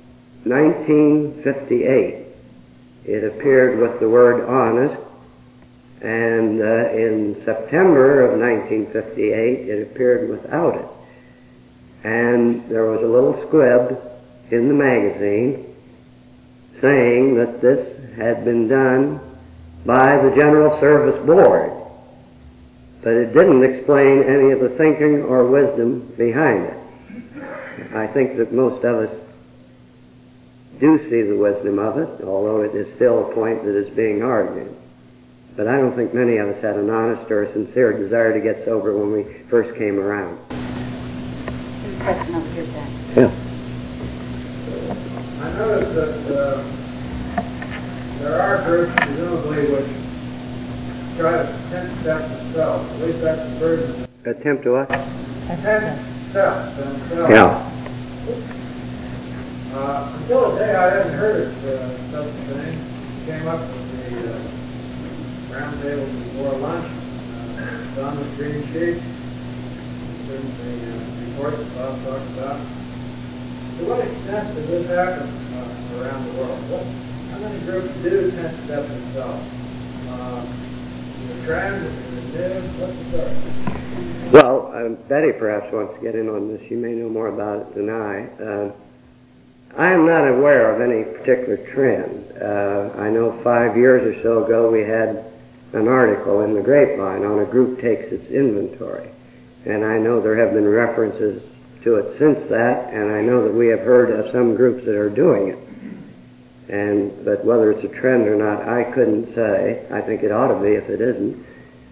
1958, it appeared with the word honest, and in September of 1958, it appeared without it. And there was a little squib in the magazine saying that this had been done by the General Service Board. But it didn't explain any of the thinking or wisdom behind it. I think that most of us do see the wisdom of it, although it is still a point that is being argued. But I don't think many of us had an honest or a sincere desire to get sober when we first came around. Question over here, Jack. Yeah. I noticed that there are groups, presumably, which try to attempt steps themselves. At least that's the version. Attempt to what? Attempt steps themselves. Yeah. Until today, I hadn't heard of such a thing. Came up with the round table before lunch. It's on the screen sheet. There's the report that Bob talked about. To what extent does this happen around the world? How many groups do 10-step themselves? Is it a trend? Is it new? What's the story? Well, Betty perhaps wants to get in on this. She may know more about it than I. I am not aware of any particular trend. I know 5 years or so ago we had an article in the Grapevine on a group takes its inventory. And I know there have been references to it since that, and I know that we have heard of some groups that are doing it. But whether it's a trend or not, I couldn't say. I think it ought to be if it isn't.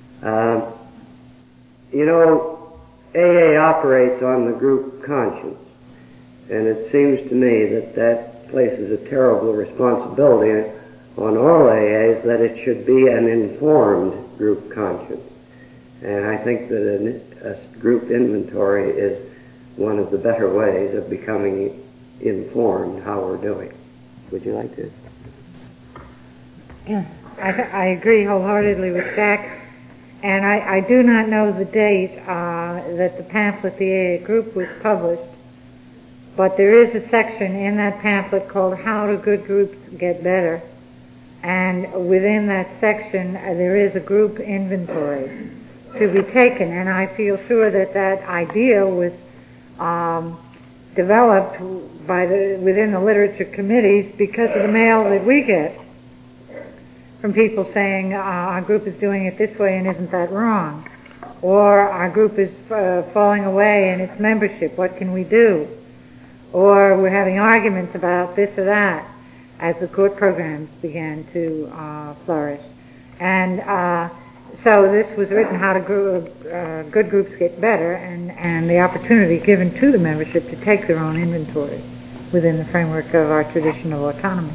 AA operates on the group conscience, and it seems to me that places a terrible responsibility on all AAs that it should be an informed group conscience. And I think that a group inventory is one of the better ways of becoming informed how we're doing. Would you like to? Yeah, I agree wholeheartedly with Jack. And I do not know the date that the pamphlet, the AA group, was published. But there is a section in that pamphlet called How Do Good Groups Get Better? And within that section, there is a group inventory to be taken. And I feel sure that that idea was developed within the literature committees because of the mail that we get from people saying our group is doing it this way and isn't that wrong? Or our group is falling away in its membership, what can we do? Or we're having arguments about this or that as the court programs began to flourish. And so this was written, How to Good Groups Get Better, and the opportunity given to the membership to take their own inventory within the framework of our tradition of autonomy.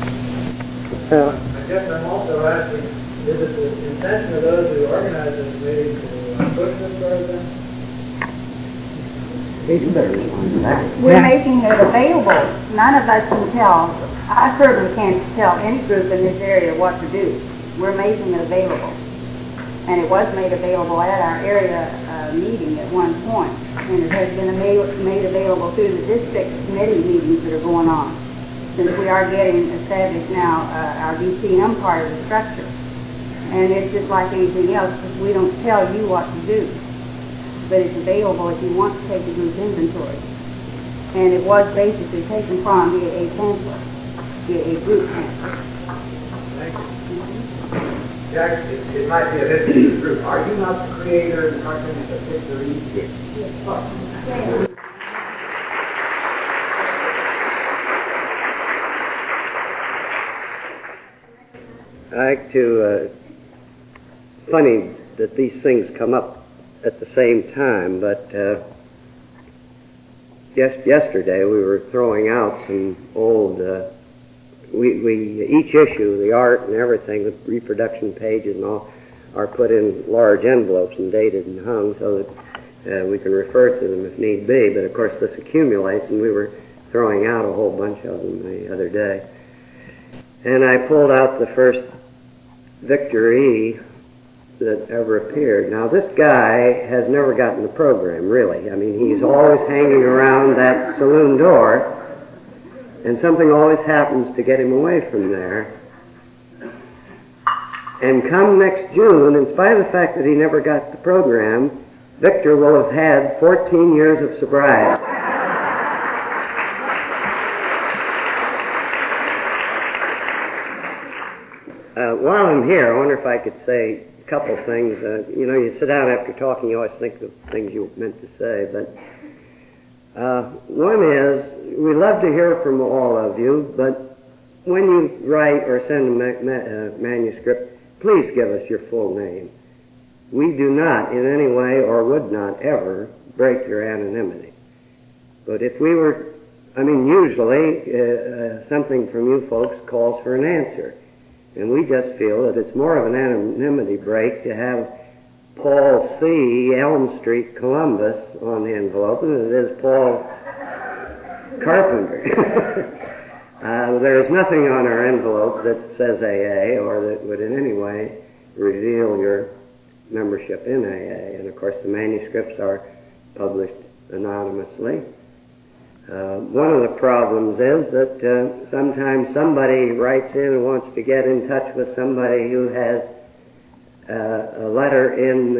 I guess I'm also asking, is it the intention of those who organize this meeting to push this sort of thing? We're making it available. None of us can tell. I certainly can't tell any group in this area what to do. We're making it available. And it was made available at our area meeting at one point. And it has been made available through the district committee meetings that are going on. Since we are getting established now, our DCM part of the structure. And it's just like anything else, we don't tell you what to do. But it's available if you want to take the group inventory. And it was basically taken from the AA pamphlet, the AA group pamphlet. Thank you. Jack, it might be a bit to the group. Are you not the creator and cartoonist of Victor East? Yes. I like to, funny that these things come up at the same time, but yesterday we were throwing out some old, each issue, the art and everything, the reproduction pages and all, are put in large envelopes and dated and hung so that we can refer to them if need be, but of course this accumulates, and we were throwing out a whole bunch of them the other day. And I pulled out the first Victor E. that ever appeared. Now, this guy has never gotten the program, really. I mean, he's always hanging around that saloon door, and something always happens to get him away from there. And come next June, in spite of the fact that he never got the program, Victor will have had 14 years of sobriety. While I'm here, I wonder if I could say a couple things. You sit down after talking, you always think of things you meant to say, but one is, we love to hear from all of you, but when you write or send a manuscript, please give us your full name. We do not in any way or would not ever break your anonymity. But if we were, usually something from you folks calls for an answer. And we just feel that it's more of an anonymity break to have Paul C., Elm Street, Columbus on the envelope than it is Paul carpenter. There's nothing on our envelope that says AA or that would in any way reveal your membership in AA. And of course the manuscripts are published anonymously. One of the problems is that sometimes somebody writes in and wants to get in touch with somebody who has a letter in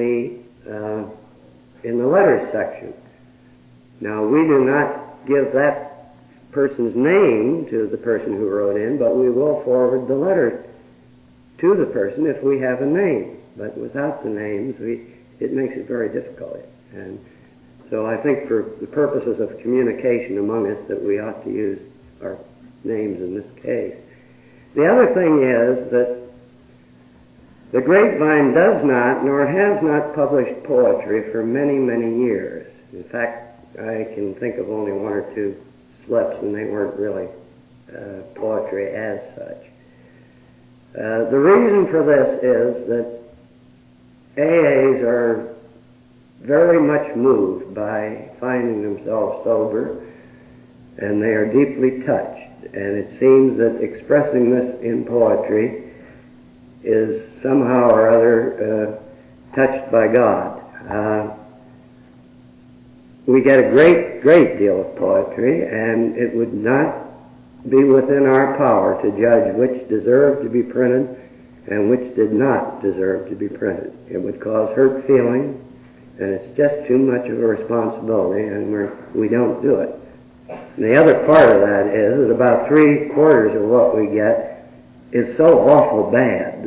the letters section. Now, we do not give that person's name to the person who wrote in, but we will forward the letter to the person if we have a name. But without the names, it makes it very difficult. And so I think for the purposes of communication among us that we ought to use our names in this case. The other thing is that the Grapevine does not, nor has not, published poetry for many, many years. In fact, I can think of only one or two slips, and they weren't really poetry as such. The reason for this is that AAs are very much moved by finding themselves sober, and they are deeply touched. And it seems that expressing this in poetry is somehow or other touched by God. We get a great deal of poetry, and it would not be within our power to judge which deserved to be printed and which did not deserve to be printed. It would cause hurt feelings, and it's just too much of a responsibility, and we don't do it. And the other part of that is that about 3/4 of what we get is so awful bad.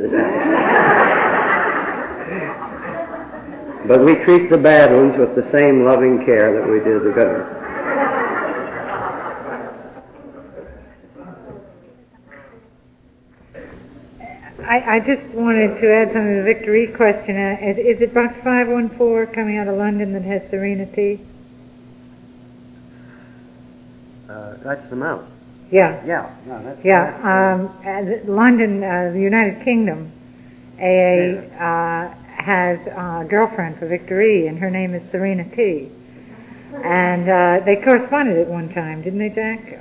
But we treat the bad ones with the same loving care that we do the good ones. I just wanted to add something to the Victor question. Is it box 514 coming out of London that has Serena T? That's the mouse. Yeah. Yeah. No, that's London, the United Kingdom, AA has a girlfriend for Victor E., and her name is Serena T. And they corresponded at one time, didn't they, Jack?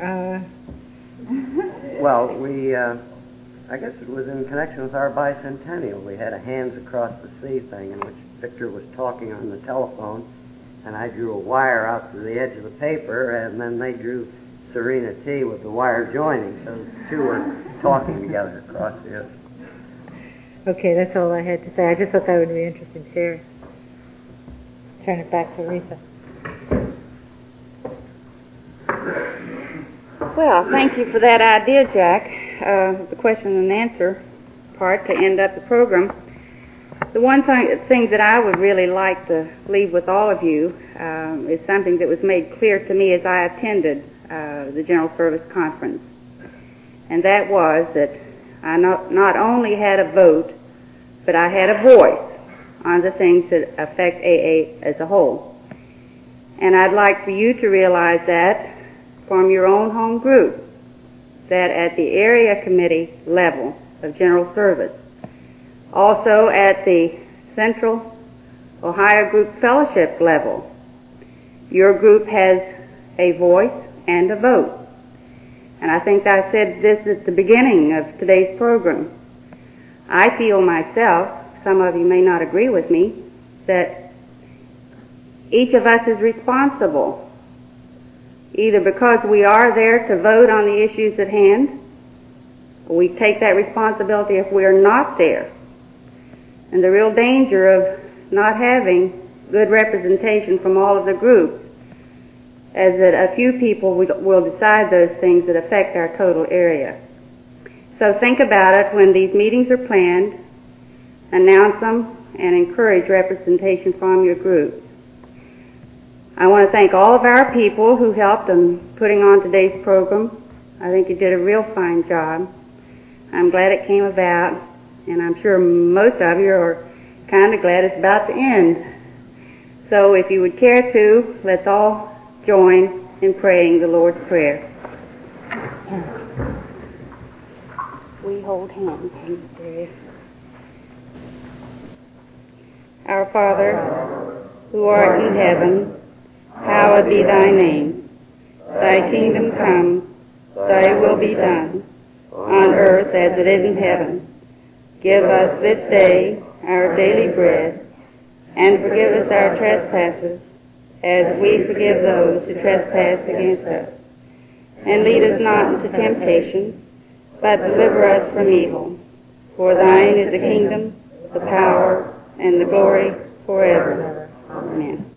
Well, I guess it was in connection with our bicentennial. We had a Hands Across the Sea thing in which Victor was talking on the telephone, and I drew a wire out to the edge of the paper, and then they drew Serena T. with the wire joining, so the two were talking together across the ocean. Okay, that's all I had to say. I just thought that would be interesting. Sherry. Turn it back to Rita. Well, thank you for that idea, Jack, the question and answer part to end up the program. The one thing that I would really like to leave with all of you is something that was made clear to me as I attended the General Service Conference. And that was that I not only had a vote, but I had a voice on the things that affect AA as a whole. And I'd like for you to realize that from your own home group, that at the area committee level of General Service, also at the Central Ohio Group Fellowship level, your group has a voice and a vote. And I think I said this at the beginning of today's program. I feel myself, some of you may not agree with me, that each of us is responsible, either because we are there to vote on the issues at hand, or we take that responsibility if we are not there. And the real danger of not having good representation from all of the groups is that a few people will decide those things that affect our total area. So think about it when these meetings are planned, announce them, and encourage representation from your groups. I want to thank all of our people who helped in putting on today's program. I think you did a real fine job. I'm glad it came about, and I'm sure most of you are kind of glad it's about to end. So if you would care to, let's all join in praying the Lord's Prayer. We hold hands in prayer. Our Father, who art in heaven, hallowed be thy name. Thy kingdom come, thy will be done, on earth as it is in heaven. Give us this day our daily bread, and forgive us our trespasses, as we forgive those who trespass against us. And lead us not into temptation, but deliver us from evil. For thine is the kingdom, the power, and the glory forever. Amen.